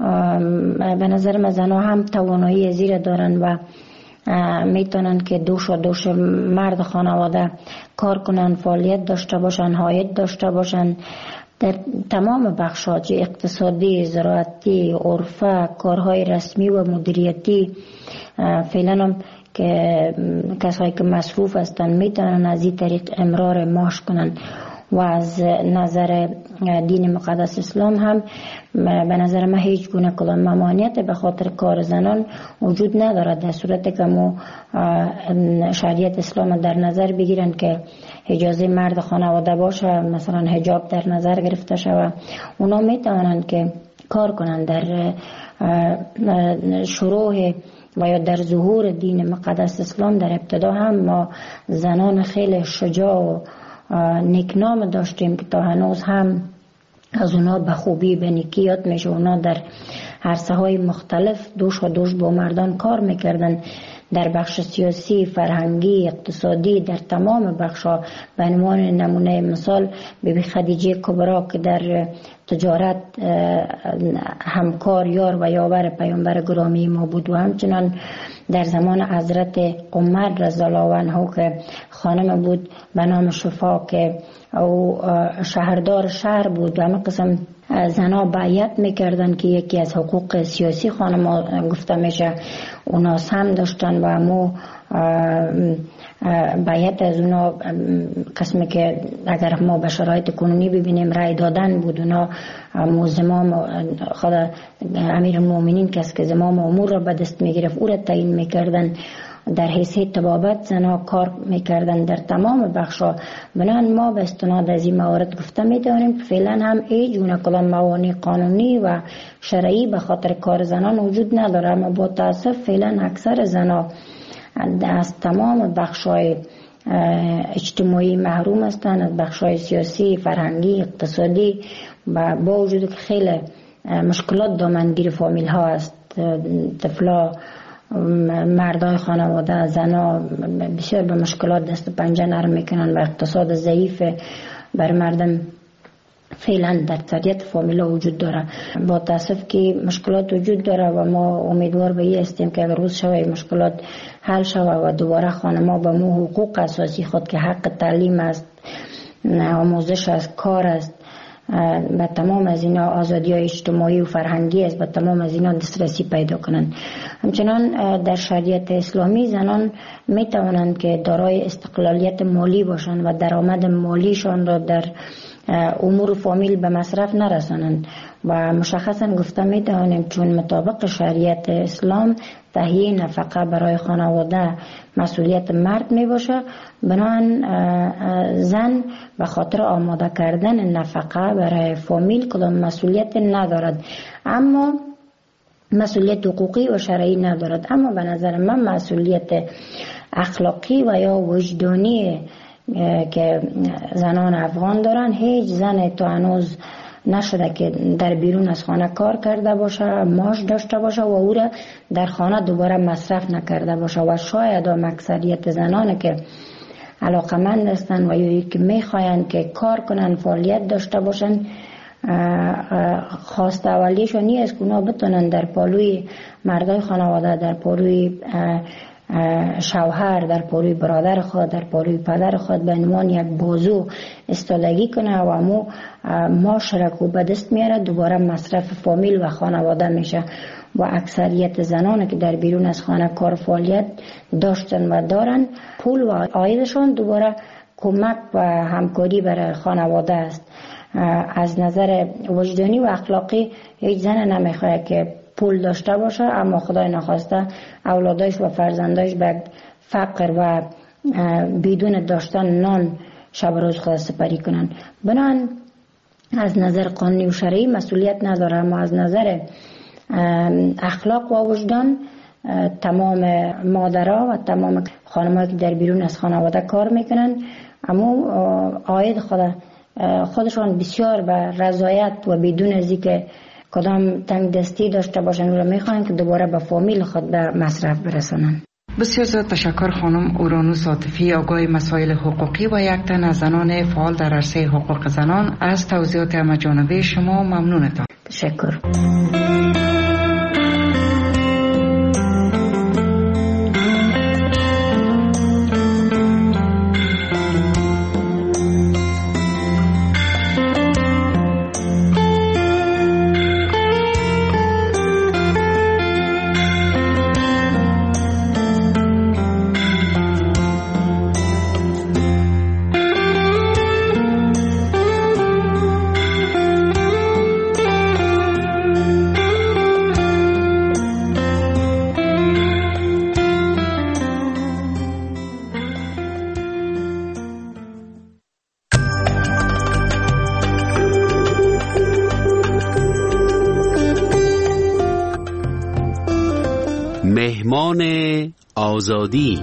به نظر من زنها هم توانایی زیر دارن و میتونن که دوش مرد خانواده کار کنن، فعالیت داشته باشن، عاید داشته باشن در تمام بخشات اقتصادی، زراعتی، عرفه، کارهای رسمی و مدیریتی. فعلا هم که کسایی که مصروف هستن میتونن از این طریق امرار معاش کنن و از نظر دین مقدس اسلام هم به نظر من هیچ گونه کدام ممانعت به خاطر کار زنان وجود ندارد، در صورتی که ما شریعت اسلام در نظر بگیرن که اجازه مرد خانواده باشه، مثلا حجاب در نظر گرفته شود، اونا میتونن که کار کنن در شروع و یا در ظهور دین مقدس اسلام در ابتدا هم ما زنان خیلی شجاع و نیکنام داشتیم که تا هنوز هم از اونا به خوبی به نیکی یاد میشه. اونا در عرصه های مختلف دوش و دوش با مردان کار میکردن، در بخش سیاسی، فرهنگی، اقتصادی، در تمام بخش‌ها. به عنوان نمونه مثال بیبی خدیجه کبرا که در تجارت همکار یار و یاور پیامبر گرامی ما بود و همچنان در زمان حضرت عمر رضی الله عنه که خانم بود به نام شفا که او شهردار شهر بود و همه قسم زنا بیعت میکردن که یکی از حقوق سیاسی خانم گفته میشه اونا هم داشتن و همو بیعت از اونا قسمی که اگر ما به شرایط کنونی ببینیم رای دادن بود. اونا زمام خود امیر المؤمنین کس که زمام امور را به دست میگرفت او را تعیین میکردن، در حیثیت طبابت زنا کار میکردن در تمام بخشا. بنان ما به استناد از این موارد گفته میتونیم فعلا هم ایجونه کدام موانع قانونی و شرعی به خاطر کار زنان وجود نداره، اما با تاسف فعلا اکثر زنا از تمام بخشای اجتماعی محروم هستند، از بخشای سیاسی، فرهنگی، اقتصادی، و با وجود که خیلی مشکلات دامنگیر فامیل ها است. طفلا، مردای خانواده، زنا بسیار به مشکلات دست پنجه نرم میکنن و اقتصاد ضعیف بر مردم فعلا در طبیعت فامیلا وجود داره. با تاسف که مشکلات وجود داره و ما امیدوار به این هستیم که اگر روز شوه مشکلات حل شوه و دوباره خانما به مو حقوق اساسی خود که حق تعلیم است، آموزش است، کار است، به تمام از اینا آزادی های اجتماعی و فرهنگی است، به تمام از اینا دسترسی پیدا کنند. همچنان در شریعت اسلامی زنان می توانند که دارای استقلالیت مالی باشند و درآمد مالیشان را در امور فامیل به مصرف نرسانند و مشخصا گفته می توانیم چون مطابق شریعت اسلام تهیه نفقه برای خانواده مسئولیت مرد می باشه، بنابراین زن به خاطر آماده کردن نفقه برای فامیل کدام مسئولیت ندارد، اما مسئولیت حقوقی و شرعی ندارد. اما به نظر من مسئولیت اخلاقی و یا وجدانی که زنان افغان دارن، هیچ زن تا هنوز نشده که در بیرون از خانه کار کرده باشه، معاش داشته باشه و او را در خانه دوباره مصرف نکرده باشه. و شاید هم اکثریت زنان که علاقمند هستند و یا که میخواین که کار کنن، فعالیت داشته باشن، خواست اولیشون نیست که اونا بتونن در پالوی مردای خانواده، در پالوی شوهر، در پالوی برادر خود، در پالوی پدر خود به عنوان یک بازو استادگی کنه و امو معاش را که به دست میاره دوباره مصرف فامیل و خانواده میشه. و اکثریت زنان که در بیرون از خانه کار فعالیت داشتن و دارن، پول و عایدشان دوباره کمک و همکاری برای خانواده است. از نظر وجدانی و اخلاقی هیچ زن نمیخواد که پول داشته باشه اما خدای نخواسته اولادش و فرزندش به فقر و بدون داشتن نان شب روز خود سپری کنن. بنان از نظر قانونی و شرعی مسئولیت نداره، اما از نظر اخلاق و وجدان تمام مادرها و تمام خانم‌ها که در بیرون از خانواده کار میکنن اما عاید خودشان بسیار به رضایت و بدون از اینکه کدام تنگ دستی داشته باشن و میخوان که دوباره به فامیل خود به مصرف برسانن. بسیار زیاد تشکر خانم اورانوس عاطفی، آگاه مسائل حقوقی و یک تن از زنان فعال در عرصه حقوق زنان. از توضیحات همه‌جانبه شما ممنونتم. تشکر. آزادی.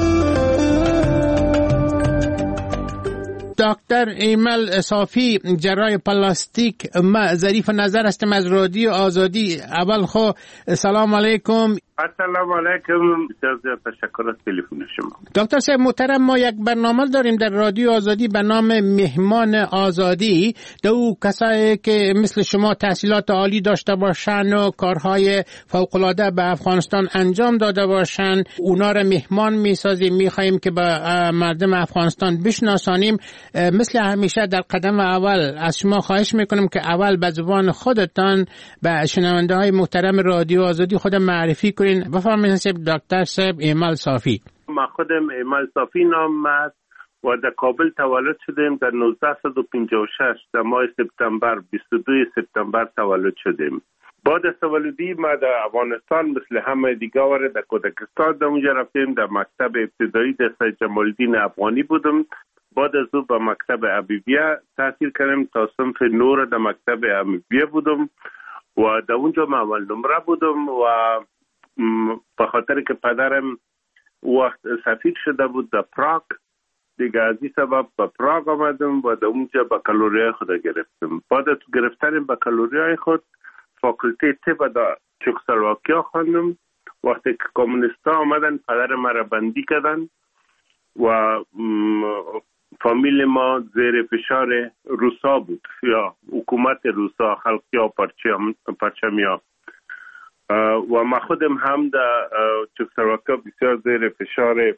دکتر ایمل صافی، جراح پلاستیک. ما ظریف نظر هستم از رادیو آزادی. اول خو سلام علیکم. السلام علیکم. بسیار تشکر از تلفن شما. دکتر صاحب محترم، ما یک برنامه داریم در رادیو آزادی به نام مهمان آزادی. دو کسایی که مثل شما تحصیلات عالی داشته باشن و کارهای فوق‌العاده به افغانستان انجام داده باشن، اونا را مهمان میسازیم، میخوایم که به مردم افغانستان بشناسانیم. مثل همیشه در قدم اول از شما خواهش میکنم که اول به زبان خودتان به شنونده های محترم رادیو آزادی خود معرفی کنید. بفرمایید دکتر صاحب ایمل صافی. ما خودم ایمل صافی نام است و در کابل تولد شدیم. در 1956 در ماه سپتامبر 22 سپتامبر تولد شدیم. بعد از تولدی ما در افغانستان مثل همه دیگر در کودکستان در اونجا رفتیم. در مکتب ابتدایی در سید جمال الدین افغانی بودم. بعد از او به مکتب حبیبیه تحصیل کردم تا صنف 9 در مکتب حبیبیه بودم و در اونجا من اول نمره بودم و به خاطر که پدرم وقت سفیر شده بود در پراگ، دیگه از این سبب به پراگ آمدم و در اونجا بکالوریای خود گرفتم. بعد از گرفتن بکالوریای خود فاکولته طب در چکسلواکیا خواندم. وقتی که کمونیستا آمدن پدر مرا بندی کردن و فامیل ما زیر فشار روسا بود یا حکومت روسا، خلقیا پرچمیا و ما خودم هم در چکسلواکیا بسیار زیر فشار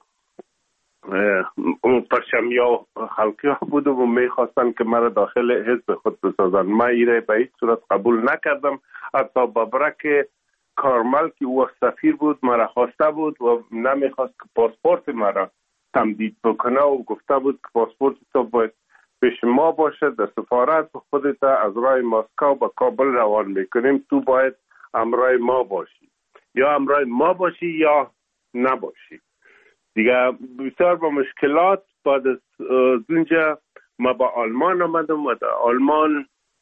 پرچمیا خلقیا بودم و میخواستن که مرا داخل حزب خود بسازن. ما ایره به هیچ صورت قبول نکردم. حتی بابرک کارمل که او سفیر بود مرا خواسته بود و نمیخواست که پاسپورت مرا تمدید بکنه و گفته بود که پاسپورت تو باید پیش ما باشه در سفارت. خودت از راه مسکو به کابل روان میکنیم، تو باید همراه ما باشی، یا همراه ما باشی یا نباشی. دیگه بسیار با مشکلات بعد از اونجا ما با آلمان آمدم و در آلمان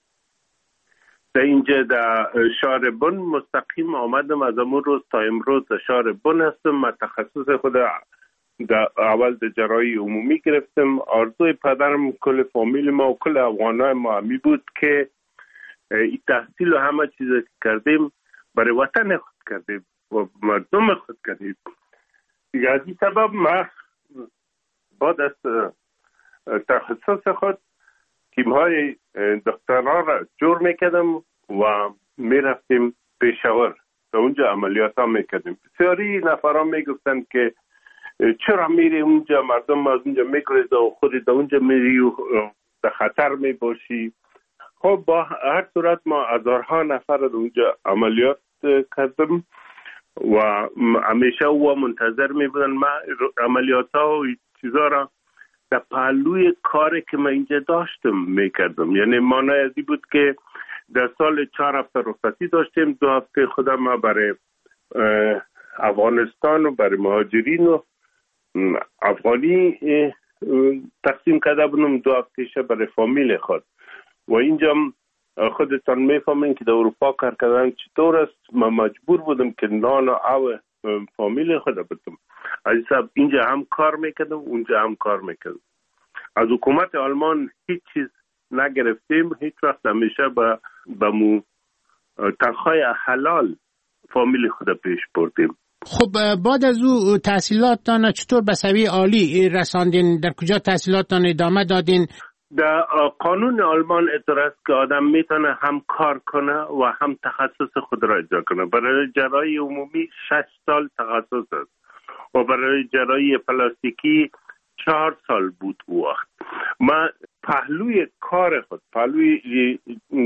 در اینجا در شهر بن مستقیم آمدم. از امون روز تا امروز در شهر بن هستم. من تخصص خود در اول در جراحی عمومی گرفتم. آرزوی پدرم، کل فامیل ما و کل افغانای ما همی بود که این تحصیل و همه چیز کردیم برای وطن خود کردیم و مردم خود کردیم. دیگه از این سبب ما بعد از تخصص خود تیم‌های دکترا را جور میکردم و میرفتیم پیشاور، در اونجا عملیات ها میکردیم. بسیاری نفران میگفتن که چرا میری اونجا، مردم از اونجا میگریزه و خودی در اونجا میری و در خطر میباشی. خب با هر صورت ما هزارها نفر در اونجا عملیات کردم و همیشه او منتظر میبودن. ما عملیات ها و چیزا را در پهلوی کاری که من اینجا داشتم میکردم. یعنی معنی ازی بود که در سال 4 هفته رخصتی داشتیم، 2 هفته خودم ما برای افغانستان و برای مهاجرین و افغانی تقسیم کرده بودم، 2 هفته برای فامیل خود. و اینجا خودتان میفهمین که در اروپا کار کردن چطور است. من مجبور بودم که نان و آب فامیل خود بدم. از حساب اینجا هم کار میکردم، اونجا هم کار میکردم. از حکومت آلمان هیچ چیز نگرفتیم، هیچ وقت. همیشه به مو تنخواه حلال فامیل خود پیش بردیم. خب بعد از او تحصیلاتتان چطور به سویه عالی رساندین؟ در کجا تحصیلاتتان ادامه دادین؟ در قانون آلمان اعتراض که آدم میتونه هم کار کنه و هم تخصص خود را اجرا کنه. برای جراحی عمومی 6 سال تخصص است و برای جراحی پلاستیکی 4 سال بود او وقت. من پهلوی کار خود، پهلوی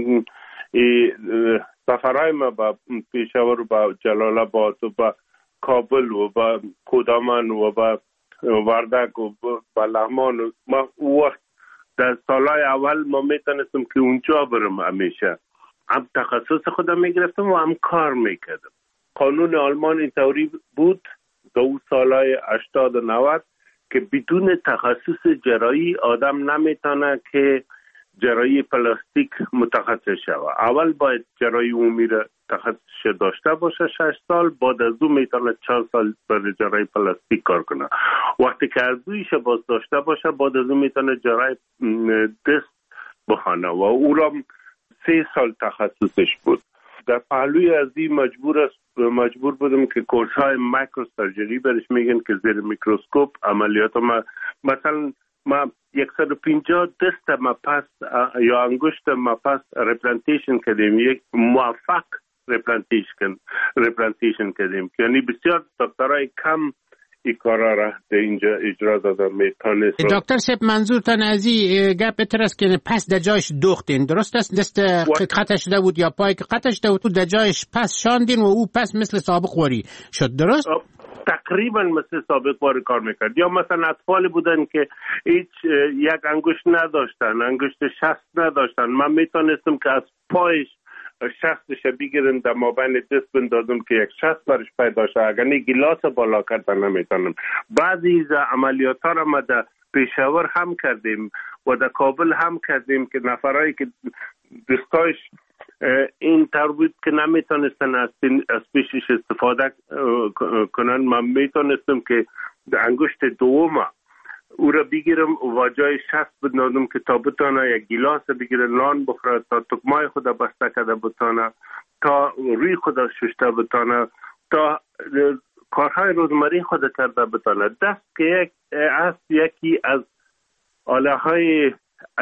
سفرهای ما با پیشاور و با جلال آباد و با کابل و با کودمان و با وردک و با لغمان و ما او وقت در سالهای اول ما میتونستم که اونجا برم. همیشه هم تخصص خودم میگرفتم و هم کار میکردم. قانون آلمان اینطوری بود در اون سالهای 80 و 90 که بدون تخصص جراحی آدم نمیتونه که جراحی پلاستیک متخصص شود. اول باید جراحی عمومی را تخصص داشته باشه 6 سال، بعد از اون میتونه 4 سال برای جراحی پلاستیک کار کنه. وقتی که از دویش باز داشته باشه بعد از اون میتونه جراحی دست بخونه و او را 3 سال تخصصش بود. در پهلوی از این مجبور بودم که کورس های مایکرو سرجری برش میگن که زیر میکروسکوپ عملیات مثلا ما 150 دست ما پس یا انگشت ما پس ریپلانتیشن کردیم، یک موفق ریپلانتیشن کردیم، یعنی بسیار دکترای کم این کارا را در اینجا اجرا دادن میتونست. دکتر صاحب منظورتان از این گپ ترست که پس در جایش دوختین، درست است؟ دست قطع شده بود یا پای که قطع شده بود در جایش پس شاندین و او پس مثل سابق واری شد، درست؟ تقریبا مثل سابق واری کار میکرد. یا مثلا اطفال بودن که هیچ یک انگشت نداشتن، انگشت شست نداشتن، من میتونستم که از پایش شستش بگیرن در مابین دست بندازم که یک شست برش پیدا شه، اگر نه گلاس بالا کردن نمیتونم. بعضی از عملیات ها را ما در پیشاور هم کردیم و در کابل هم کردیم که نفرایی که دستایش این طور بود که نمیتونستن از پیشش استفاده کنن، من میتونستم که در انگشت دوم او را بگیرم و جای شست بندازم که تا بتانه یک گلاس بگیره نان بخوره، تا تکمای خود بسته کرده بتانه، تا روی خود ششته بتانه، تا کارهای روزمره خود کرده بتانه. دست که یکی از آله های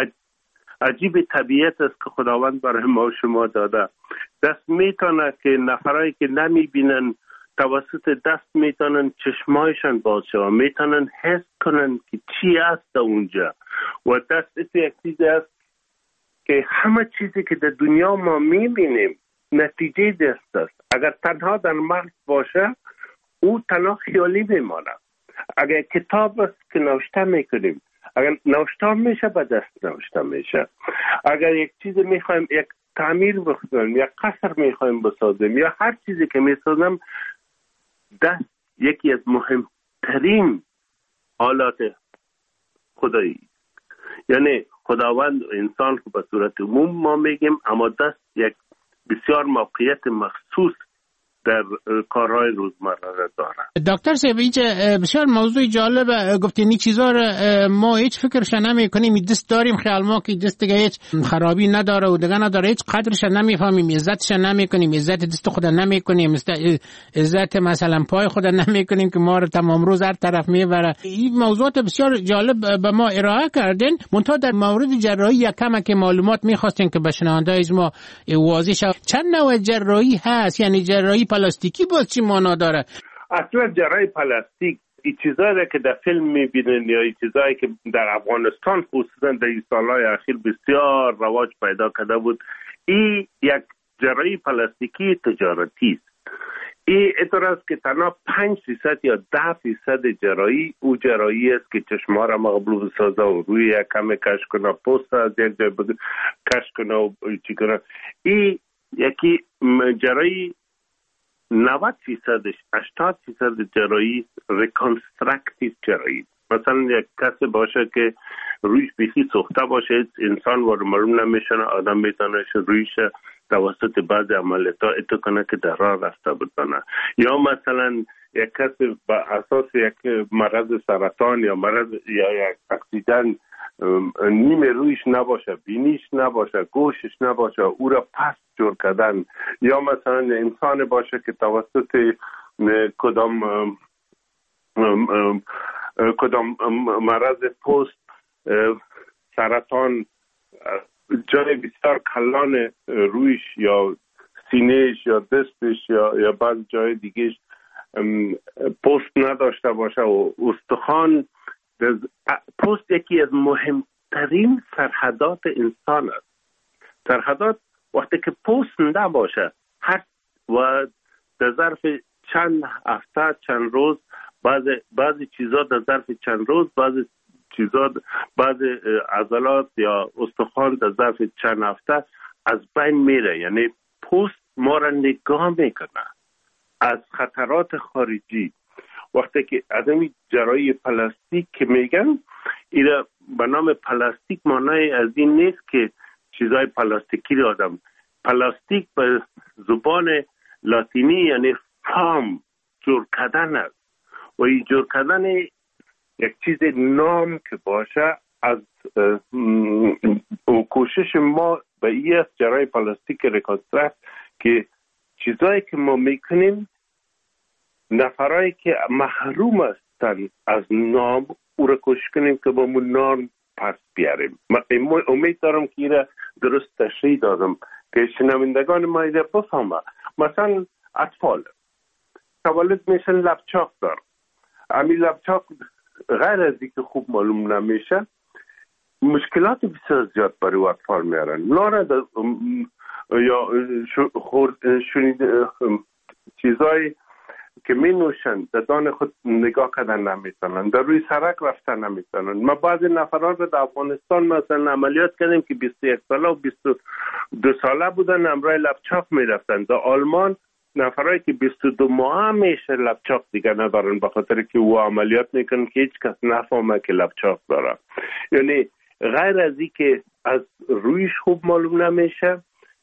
عجیب طبیعت است که خداوند برای ما شما داده. دست میتونه که نفرایی که نمیبینن توسط دست میتونن چشمایشان باز شود، میتونن حس کنن که چی است اونجا. و دست یک چیز است که همه چیزی که در دنیا ما میبینیم نتیجه دست است. اگر تنها در مغز باشه او تنها خیالی میمانه. اگر کتاب است که نوشته میکنیم، اگر نوشته میشه به دست نوشته میشه. اگر یک چیز میخوایم یک تعمیر بکنیم، یک قصر میخوایم بسازیم یا هر چیزی که میسازیم، دست یکی از مهمترین آلات خدایی. یعنی خداوند انسان رو به صورت عموم ما میگیم، اما دست یک بسیار موقعیت مخصوص در کارهای روزمره داره. دکتر صاحب اینجا بسیار موضوع جالب گفتین. این چیزا رو ما هیچ فکرش نمی کنیم. دست داریم خیال ما که دست دیگه هیچ خرابی نداره و دیگه نداره، هیچ قدرش نمیفهمیم، عزتش نمی کنیم، عزت دست خود نمی کنیم، عزت مثلا پای خود نمی کنیم که ما رو تمام روز هر طرف میبره. این موضوعات بسیار جالب به ما ارائه کردین. منتها در مورد جراحی یک کم که معلومات می‌خواستین که به شنونده‌های ما واضح شه. چند نوع جراحی هست؟ یعنی جراحی پلاستیکی باز چی معنا داره؟ اصلا جراحی پلاستیک این چیزایی که در فیلم میبینن یا این چیزایی که در افغانستان خصوصا در این سالهای اخیر بسیار رواج پیدا کرده بود، این یک جراحی پلاستیکی تجارتی است. این اطور است که تنها 5% یا 10% جراحی او جراحی است که چشما را مقبول بسازه و روی یک کم کش کنه، پوست از یک جای کش کنه و چی کنه. این یکی جراحی 90%، 80% جراحی ریکانسترکتیو جراحی. مثلا یک کسی باشه که رویش بیخی سوخته باشه، انسان وارد معلوم نمیشنه، آدم میتونه رویش توسط بعضی عملیات اتو کنه که در راه رفته بتونه. یا مثلا یک کسی با اساس یک مرض سرطان یا مرض یا یک اکسیدن نیم رویش نباشه، بینیش نباشه، گوشش نباشه، او را پس جور کردن. یا مثلا انسان باشه که توسط کدام مرض پوست، سرطان، جای بسیار کلان رویش یا سینهش یا دستش یا بعض جای دیگهش پوست نداشته باشه و استخوان. پوست یکی از مهمترین سرحدات انسان است. سرحدات وقتی که پوست نباشه و در ظرف چند هفته چند روز، بعضی چیزا در ظرف چند روز، بعضی عضلات یا استخوان در ظرف چند هفته از بین میره. یعنی پوست ما را نگاه میکنه از خطرات خارجی. وقتی که آدمی جراحی پلاستیک که میگن اینا به نام پلاستیک معنی از این نیست که چیزای پلاستیکی رو آدم. پلاستیک به زبان لاتینی یعنی فام، جور کردن است و این جور کردن یک چیز نام که باشه از کوشش ما به این است جراحی پلاستیک ریکانستراکت که چیزایی که ما میکنیم نفرایی که محروم هستن از نام او را کوشش کنیم که با مون نام پس بیاریم. من امید دارم که این را درست تشریح دادم که شنوندگان ما این را بفهمه. مثلا اطفال تولد میشن لبچاق دار، امی لبچاق غیر از اینکه خوب معلوم نمیشه مشکلات بسیار زیاد برای اطفال میارن. لانه یا چیزایی که می نوشن در دان خود نگاه کردن نمیتونن، در روی سرک رفتن نمیتونن. ما بعضی نفران رو در افغانستان مثلا عملیات کردیم که 21 ساله و 22 ساله بودن امرای لبچاق میرفتن. در آلمان نفرایی که 22 ماه میشه لبچاق دیگر ندارن به خاطر که او عملیات میکنن که هیچ کس نفهمه که لبچاق داره. یعنی غیر از این که از رویش خوب معلوم نمیشه،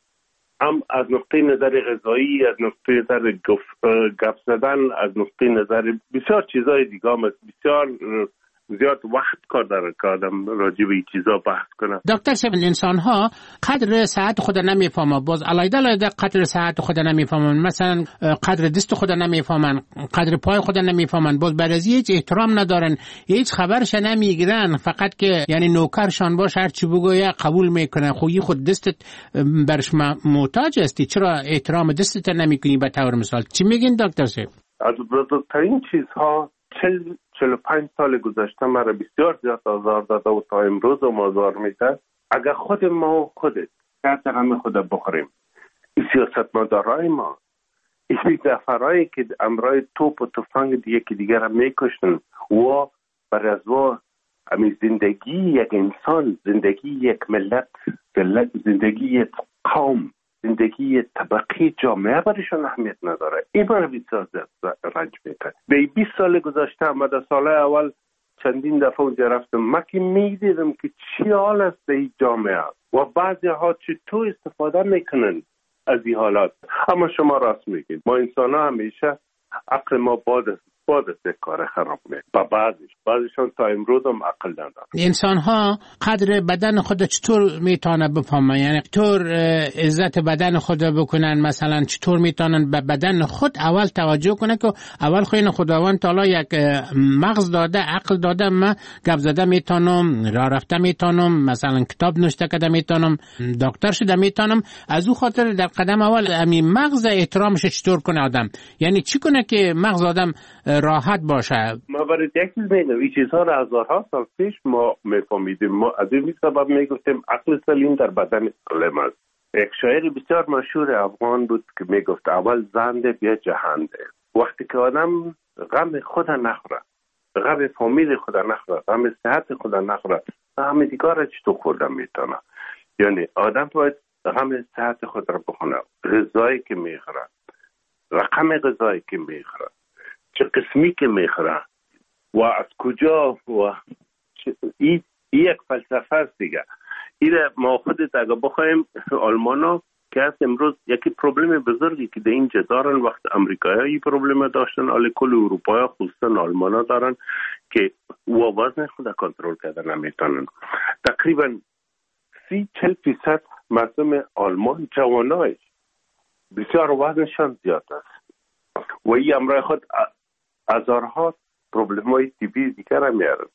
هم از نقطه نظر غذایی، از نقطه نظر گپ زدن، از نقطه نظر بسیار چیزای دیگه هم بسیار زیاد وقت کار داره که آدم راجع به این چیزا بحث کنه. دکتر سیون، انسان ها قدر صحت خود نمیفهمن، باز علایده قدر صحت خود نمیفهمن، مثلا قدر دست خود نمیفهمن، قدر پای خود نمیفهمن، باز برای هیچ احترام ندارن، هیچ خبرش نمیگیرن، فقط که یعنی نوکرشان باش هر چی بگویه قبول میکنه. خویی خود دستت برش محتاج هستی، چرا احترام دستت نمیکنی؟ به طور مثال چی میگین دکتر سیون؟ از بزرگترین چیزها 45 سال گذشته مرا بسیار زیاد آزار داده و تا امروز هم آزار میده. اگر خود ما و خودت کارت همه خود بخوریم، این سیاستمدارای ما، این دفرایی که امرای توپ و تفنگ یکی دیگر را میکشن و بر از و امی زندگی یک انسان، زندگی یک ملت، زندگی یک قوم، زندگی طبقی جامعه برایشان اهمیت نداره. این برای بسیار رنج میده. به 20 سال گذشته ما در سال اول چندین دفعه اونجا رفتم، من که میدیدم که چی حال است در این جامعه و بعضی ها چطور استفاده میکنن از این حالات. اما شما راست میگید، ما انسان ها همیشه عقل ما باد کار خراب میکنه. با بعضیشان تا امروز هم عقل ندارن. انسان ها قدر بدن خود چطور میتونه بفهمن؟ یعنی چطور عزت بدن خود بکنن؟ مثلا چطور میتونن به بدن خود اول توجه کنن که اول خود خداوند تعالی یک مغز داده، عقل داده، من گپ زده میتونم، راه رفته میتونم، مثلا کتاب نوشته کرده میتونم، دکتر شده میتونم. از او خاطر در قدم اول همین مغز احترامش چطور کنه آدم؟ یعنی چی کنه که مغز آدم راحت باشه؟ ما برای یک چیز میگم، این چیزها را هزارها سال پیش ما میفهمیدیم. ما از این سبب میگفتیم عقل سلیم در بدن سالم است. یک شاعر بسیار مشهور افغان بود که میگفت اول زنده بیا جهنده. وقتی که آدم غم خود نخوره، غم فامیل خود نخوره، غم صحت خود نخوره، غم دیگر چطور خوردن میتونه؟ یعنی آدم باید غم صحت خود را بخونه، غذایی که میخوره، رقم غذایی که میخوره، چه قسمی که میخوره و از کجا و این یک فلسفه است دیگه. این ما خودت اگه بخوایم آلمانا که از امروز یکی پروبلم بزرگی که در اینجا دارن، وقت امریکایی این پروبلم داشتن، آلی کل اروپایی خصوصا آلمانا دارن که وزن خود کنترل کردن نمیتونن. تقریبا 30-40% مردم آلمان جوانای بسیار وزنشان زیاد است و این امرای خود هزارها پروبلم های طبی دیگر هم میارن.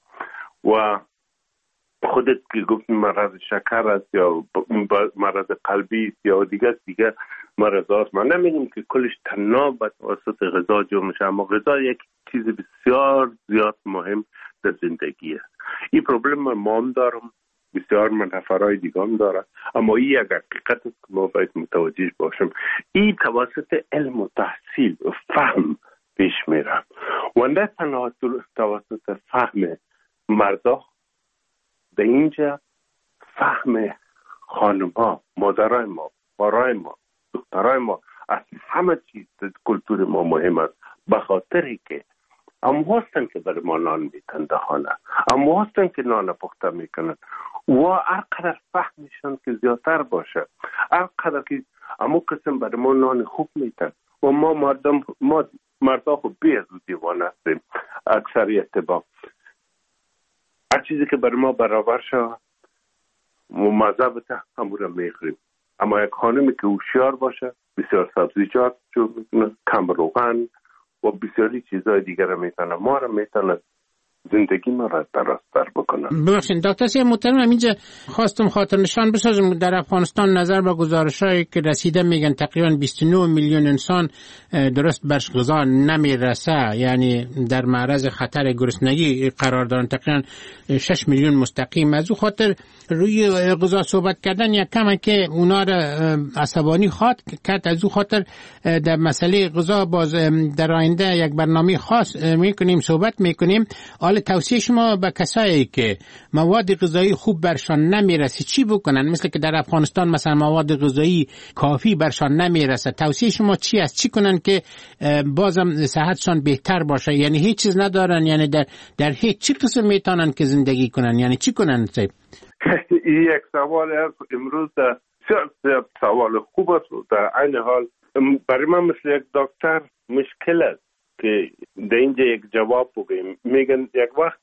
و خودت که گفت مرض شکر است یا مرض قلبی است یا دیگر مرض هاست، من نمیگم که کلش تنها به توسط غذا جمع میشه، اما غذا یک چیز بسیار زیاد مهم در زندگیه. این پروبلم ما هم دارم، بسیار نفرهای دیگه هم داره، اما این یک حقیقت است که ما باید متوجه باشیم. این توسط علم و تحصیل و فهم پیش میره و نه تنها توسط فهم مردا. در اینجا فهم خانم‌ها، مادرای ما، بارای ما، دخترای ما از همه چیز کلتور ما مهم است، به خاطری که اما هستن که برای ما نان میتن دهانه، اما هستن که نان پخته میکنن و هر قدر فهمشان که زیادتر باشه، هر قدر که اما قسم برای ما نان خوب میتن و ما مردا خب بیاد و دیوانه هستیم اکثریت با هر چیزی که برای ما برابر شد و مذهبته همون رو میخوریم. اما یک خانمی که هوشیار باشه بسیار سبزیجات جو میکنه، کم روغن و بسیاری چیزهای دیگر رو میتونه، ما رو میتونه زندگی ما را درست‌تر بکنن. ببخشید دکتر سید محترم، اینجا خواستم خاطر نشان بسازم در افغانستان نظر به گزارش‌هایی که رسیده میگن تقریبا 29 میلیون انسان درست برش غذا نمیرسه، یعنی در معرض خطر گرسنگی قرار دارن، تقریبا 6 میلیون مستقیم. از او خاطر روی غذا صحبت کردن یک کمه که اونا را عصبانی خواد کرد. از او خاطر در مسئله غذا باز در آینده یک برنامه خاص میکنیم، صحبت میکنیم. حال توصیه شما به کسایی که مواد غذایی خوب برشان نمیرسه چی بکنن؟ مثل که در افغانستان مثلا مواد غذایی کافی برشان نمیرسه، توصیه شما چی است؟ چی کنن که بازم صحتشان بهتر باشه؟ یعنی هیچ چیز ندارن، یعنی در هیچ چی قسم میتونن که زندگی کنن؟ یعنی چی کنن؟ این یک سوال امروز سوال خوب است. در عین حال برای من مثل یک دکتر مشکل است که در اینجا یک جواب بگیم. میگن یک وقت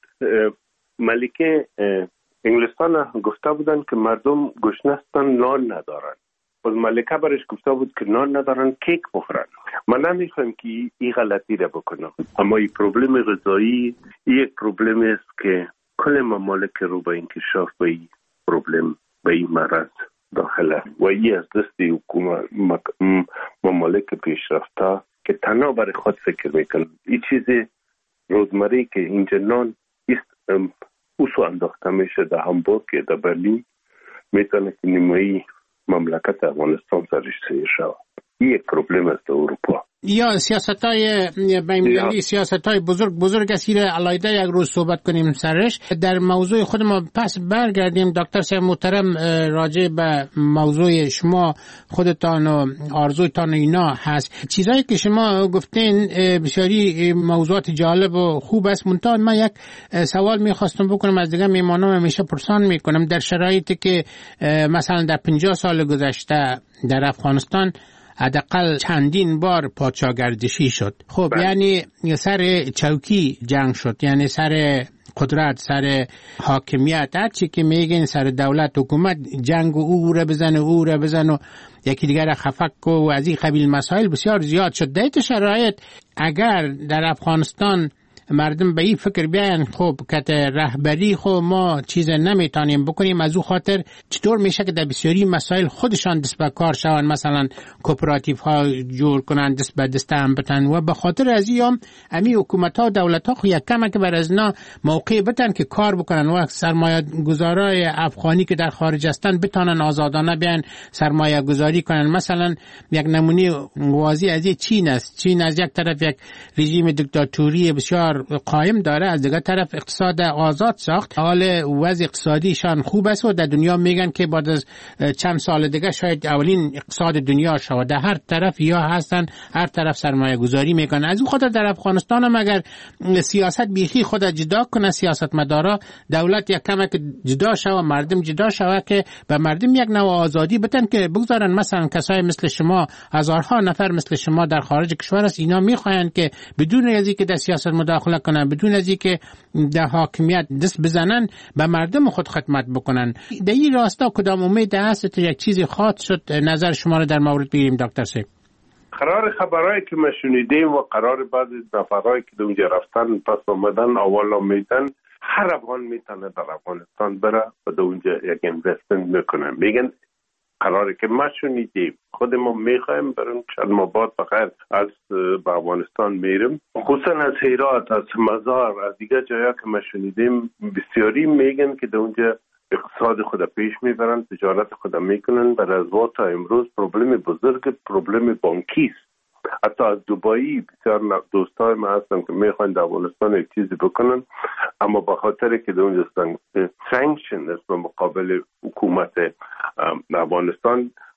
ملکه انگلستان گفته بودن که مردم گشنه هستن نان ندارن، باز ملکه برش گفته بود که نان ندارن کیک بخورن. من نمیخوایم که این غلطی را بکنم، اما این پروبلم غذایی یک پروبلم است که کل ممالک رو به انکشاف به این پروبلم به این مرض داخله و این از دستی حکومت ممالک پیشرفته که تنها برای خود فکر میکنن. این چیز روزمره که اینجا نان اوسو انداخته میشه در هامبورگ یا در برلین میتونه که نیمایی مملکت افغانستان سرش سیر شود. این یک پروبلم است در اروپا. یا سیاست‌های بین‌المللی، سیاست‌های بزرگ است. علایده یک روز صحبت کنیم سرش. در موضوع خود ما پس برگردیم. دکتر صاحب محترم، راجع به موضوع شما خودتان و آرزویتان اینا هست. چیزایی که شما گفتین بسیاری موضوعات جالب و خوب است. منتها من یک سوال می‌خواستم بکنم از دیگه میمانم، همیشه پرسان می‌کنم در شرایطی که مثلا در 50 سال گذشته در افغانستان حداقل چندین بار پادشاهگردشی شد. خب یعنی سر چوکی جنگ شد، یعنی سر قدرت، سر حاکمیت، هر چی که میگین سر دولت حکومت جنگ و او را بزن و یکی دیگر را خفک و از این قبیل مسائل بسیار زیاد شد. در این شرایط اگر در افغانستان مردم به این فکر بیاین خب که رهبری خب ما چیز نمیتونیم بکنیم، از او خاطر چطور میشه که در بسیاری مسائل خودشان دست به کار شوند، مثلا کوپراتیو ها جور کنند، دست به دست هم بتن و به خاطر از این امی حکومت ها و دولت ها خو یک کمه که بر از نا موقع بتن که کار بکنن و سرمایه گذارای افغانی که در خارج هستن بتانن آزادانه بیان سرمایه گذاری کنن. مثلا یک نمونه واضح از چین است. چین از یک طرف یک رژیم دیکتاتوری بسیار قائم داره، از دیگه طرف اقتصاد آزاد ساخت. حال وضع اقتصادیشان خوب است و در دنیا میگن که بعد از چند سال دیگه شاید اولین اقتصاد دنیا شود. در هر طرف یا هستن، هر طرف سرمایه گذاری میکنن. از اون خاطر در افغانستان هم اگر سیاست بیخی خود جدا کنه، سیاست مدارا، دولت یک کمه که جدا شوه، مردم جدا شوه که به مردم یک نوع آزادی بدن که بگذارن مثلا کسای مثل شما، هزارها نفر مثل شما در خارج کشور است، اینا میخواین که بدون از اینکه در سیاست مداخله کنن، بدون از اینکه در حاکمیت دست بزنن، به مردم خود خدمت بکنن. در این راستا کدام امید هست یک چیزی خاص شد؟ نظر شما رو در مورد بگیریم دکتر صاحب. قرار خبرایی که ما شنیدیم و قرار بعضی نفرایی که اونجا رفتن پس آمدن اول میدن، هر افغان میتونه در افغانستان بره و در اونجا یک اینوستمنت میکنه. میگن قراره که ما شنیدیم، خود ما میخوایم بریم چند ماه بعد بخیر از به افغانستان میریم، خصوصا از هرات، از مزار، از دیگه جایا که ما شنیدیم بسیاری میگن که در اونجا اقتصاد خود پیش میبرن، تجارت خود میکنن. برای از وقت تا امروز پروبلم بزرگ پروبلم بانکی است. حتی از دبی بسیار دوستای ما هستن که میخوان در افغانستان یک چیزی بکنن، اما به خاطر که در اونجا سانکشن است به مقابل حکومت افغانستان،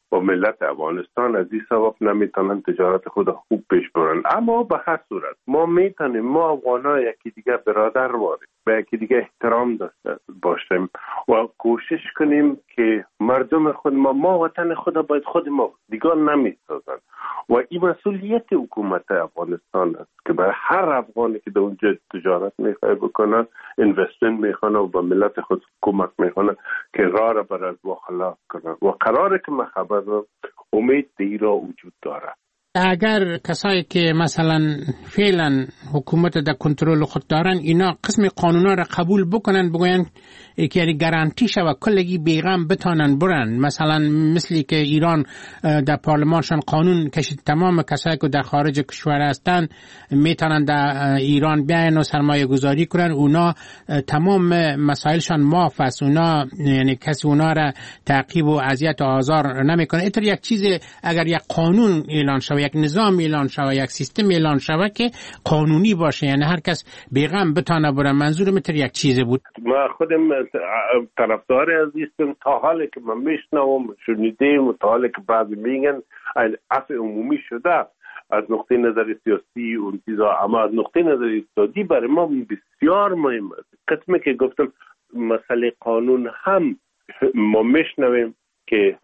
و ملت افغانستان از این سبب نمیتونن تجارت خود خوب پیش برن. اما به هر صورت ما میتونیم، ما افغان‌ها یکی دیگه برادر باشیم، به یکی دیگه احترام داشته باشیم و کوشش کنیم که مردم خود ما وطن خود باید خود ما دیگر نمیسازن و این مسئولیت حکومت افغانستان است که برای هر افغانی که در اونجا تجارت میخواد بکنه، اینوستمنت میخواد و به ملت خود کمک میکنه که راه را بر از خلاف کنه و قراره که من خبر امید دیرا وجود داره. اگر کسایی که مثلا فعلا حکومت در کنترل خود دارن اینا قسم قانونا را قبول بکنن، بگوین که یعنی گارانتی شود کلگی بیغم بتانن برن، مثلا مثلی که ایران در پارلمانشان قانون کشید تمام کسایی که در خارج کشور هستن میتونن در ایران بیاین و سرمایه گذاری کنن، اونا تمام مسائلشان معاف است، اونا یعنی کسی اونا را تعقیب و اذیت و آزار نمیکنه. اینطور یک چیز اگر یک قانون اعلان شود، یک نظام اعلان شود، یک سیستم اعلان شود که قانونی باشه، یعنی هر کس بیغم بتانه بره، منظورم اینطور یک چیز بود. ما خودم طرفدار عزیزم، تا حالی که من میشنوم شنیدیم و تا حالی که بعضی میگن عفو عمومی شده از نقطه نظر سیاسی اون چیزا، اما از نقطه نظر اقتصادی برای ما بسیار مهم است. قسمی که گفتم مسئله قانون هم ما میشنویم که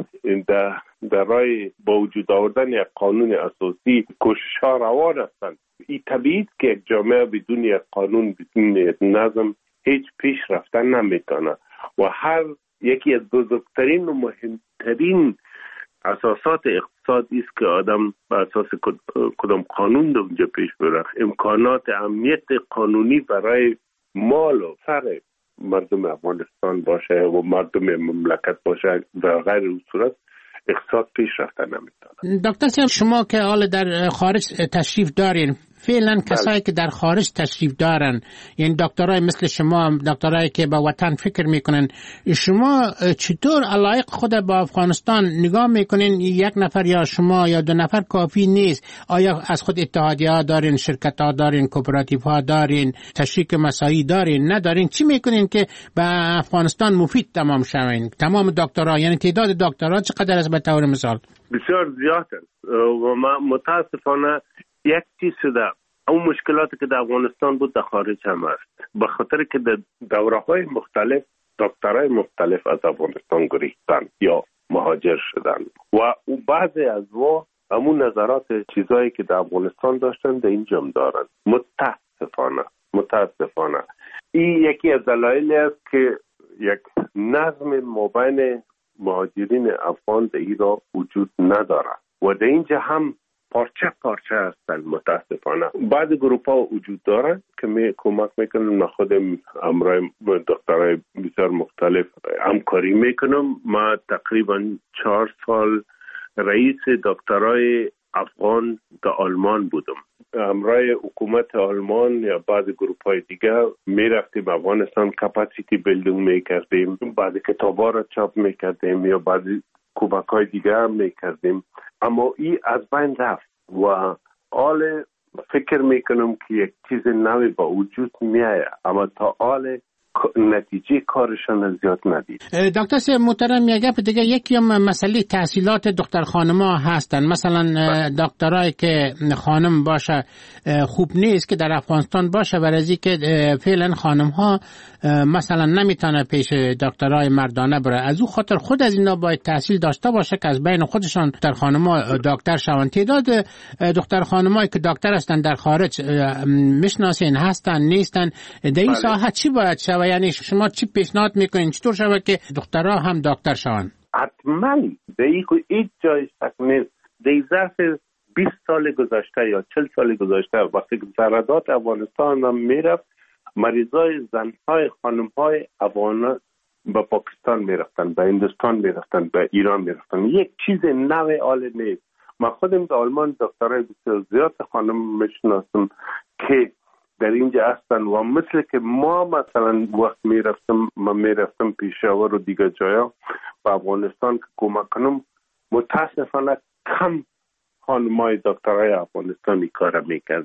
در راه با وجود آوردن یک قانون اساسی کوشش‌ها روان هستند. این طبیعی که یک جامعه بدون یک قانون، بدون یک نظم هیچ پیش رفتن نمیتونه و هر یکی از بزرگترین و مهمترین اساسات اقتصادی است که آدم به اساس کدام قانون در اونجا پیش بره. امکانات امنیت قانونی برای مال و سر مردم افغانستان باشه و مردم مملکت باشه، در غیر اون صورت اقتصاد پیش رفتن نمیتونه. دکتر صاحب، شما که حال در خارج تشریف دارین، فعلا کسایی که در خارج تشریف دارن، یعنی دکترای مثل شما، دکترایی که با وطن فکر میکنن، شما چطور علایق خود با افغانستان نگاه میکنین؟ یک نفر یا شما یا دو نفر کافی نیست؟ آیا از خود اتحادیه ها دارین، شرکت ها دارین، کوپراتیو ها دارین، تشریک مساعی دارین، ندارین؟ چی میکنین که به افغانستان مفید تمام شوین؟ تمام دکترها، یعنی تعداد دکترها چقدر است به طور مثال؟ بسیار زیاد است و ما متاسفانه یک چیز شده، اون مشکلاتی که در افغانستان بود در خارج هم است، به خاطر که در دوره‌های مختلف دکترای مختلف از افغانستان گریختن یا مهاجر شدن و او بعضی از همون نظرات چیزایی که در افغانستان داشتن در اینجا هم دارن. متاسفانه این یکی از دلایلی است که یک نظم مابین مهاجرین افغان در ایران وجود نداره و در اینجا هم پارچه هستن. متاسفانه بعضی گروپ ها وجود دارن که کمک میکنن. من خودم امرای دکترای بسیار مختلف همکاری میکنم. ما تقریبا 4 سال رئیس دکترای افغان در آلمان بودم. امرای حکومت آلمان یا بعض گروپ های دیگه میرفتیم افغانستان، کپاسیتی بیلدینگ میکردیم، بعضی کتابا را چاپ میکردیم یا بعضی کمک های دیگه هم میکردیم، اما این از بین رفت و حال فکر میکنم که یک چیز نوی با وجود میایه، اما تا حال نتیجه کارشان زیاد ندید. دکتر صاحب محترم، یک گپ دیگه، یکی هم مسئله تحصیلات دختر خانم‌ها هستن. مثلا دکترای که خانم باشه خوب نیست که در افغانستان باشه، برای که فعلا خانم‌ها مثلا نمیتونه پیش دکترای مردانه بره. از او خاطر خود از اینا باید تحصیل داشته باشه که از بین خودشان دختر خانم‌ها دکتر شوند. تعداد دختر خانم‌هایی که دکتر هستن در خارج میشناسین هستن نیستن؟ در این ساحه چی باید شود؟ یعنی شما چی پیشنهاد میکنین چطور شود که دخترها هم دکتر شوند؟ حتما در این جای شک نیست. در ظرف 20 سال گذشته یا 40 سال گذشته وقتی که سرحدات افغانستان هم میرفت، مریضای زنهای خانمهای افغان به پاکستان میرفتن، به هندوستان میرفتن، به ایران میرفتن. یک چیز نوی حال نیست. من خودم در آلمان دکترای بسیار زیاد خانم میشناسم که در اینجا هستن و مثل که ما مثلا وقت میرفتم پیشاور و دیگر جایا به افغانستان که کمک کنم، متاسفانه کم خانمای دکترای افغانستانی کار میکردن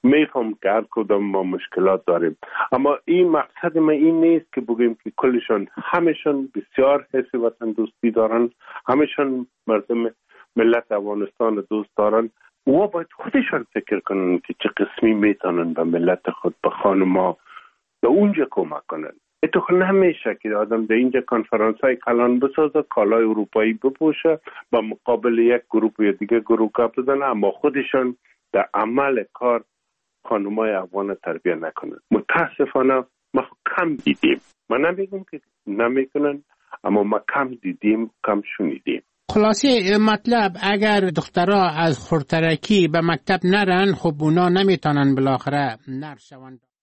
میفهم که هر کدام ما مشکلات داریم، اما این مقصد ما این نیست که بگیم که کلشان همشان بسیار حس وطن دوستی دارن، همشان مردم ملت افغانستان دوست دارن. و باید خودشان فکر کنن که چه قسمی میتونن به ملت خود، به خانما به اونجا کمک کنن. اتفاقا نمیشه که آدم در اینجا کنفرانس‌های کلان بسازه، کالای اروپایی بپوشه، با مقابل یک گروه یا دیگه گروه کپ بزنه، اما خودشان در عمل کار خانمای افغان تربیت نکنن. متاسفانه ما کم دیدیم، من نمیگم که نمیکنن، اما ما کم دیدیم، کم شنیدیم. خلاصه مطلب اگر دخترها از خردترکی به مکتب نرن، خب اونا نمیتونن بالاخره نرشون.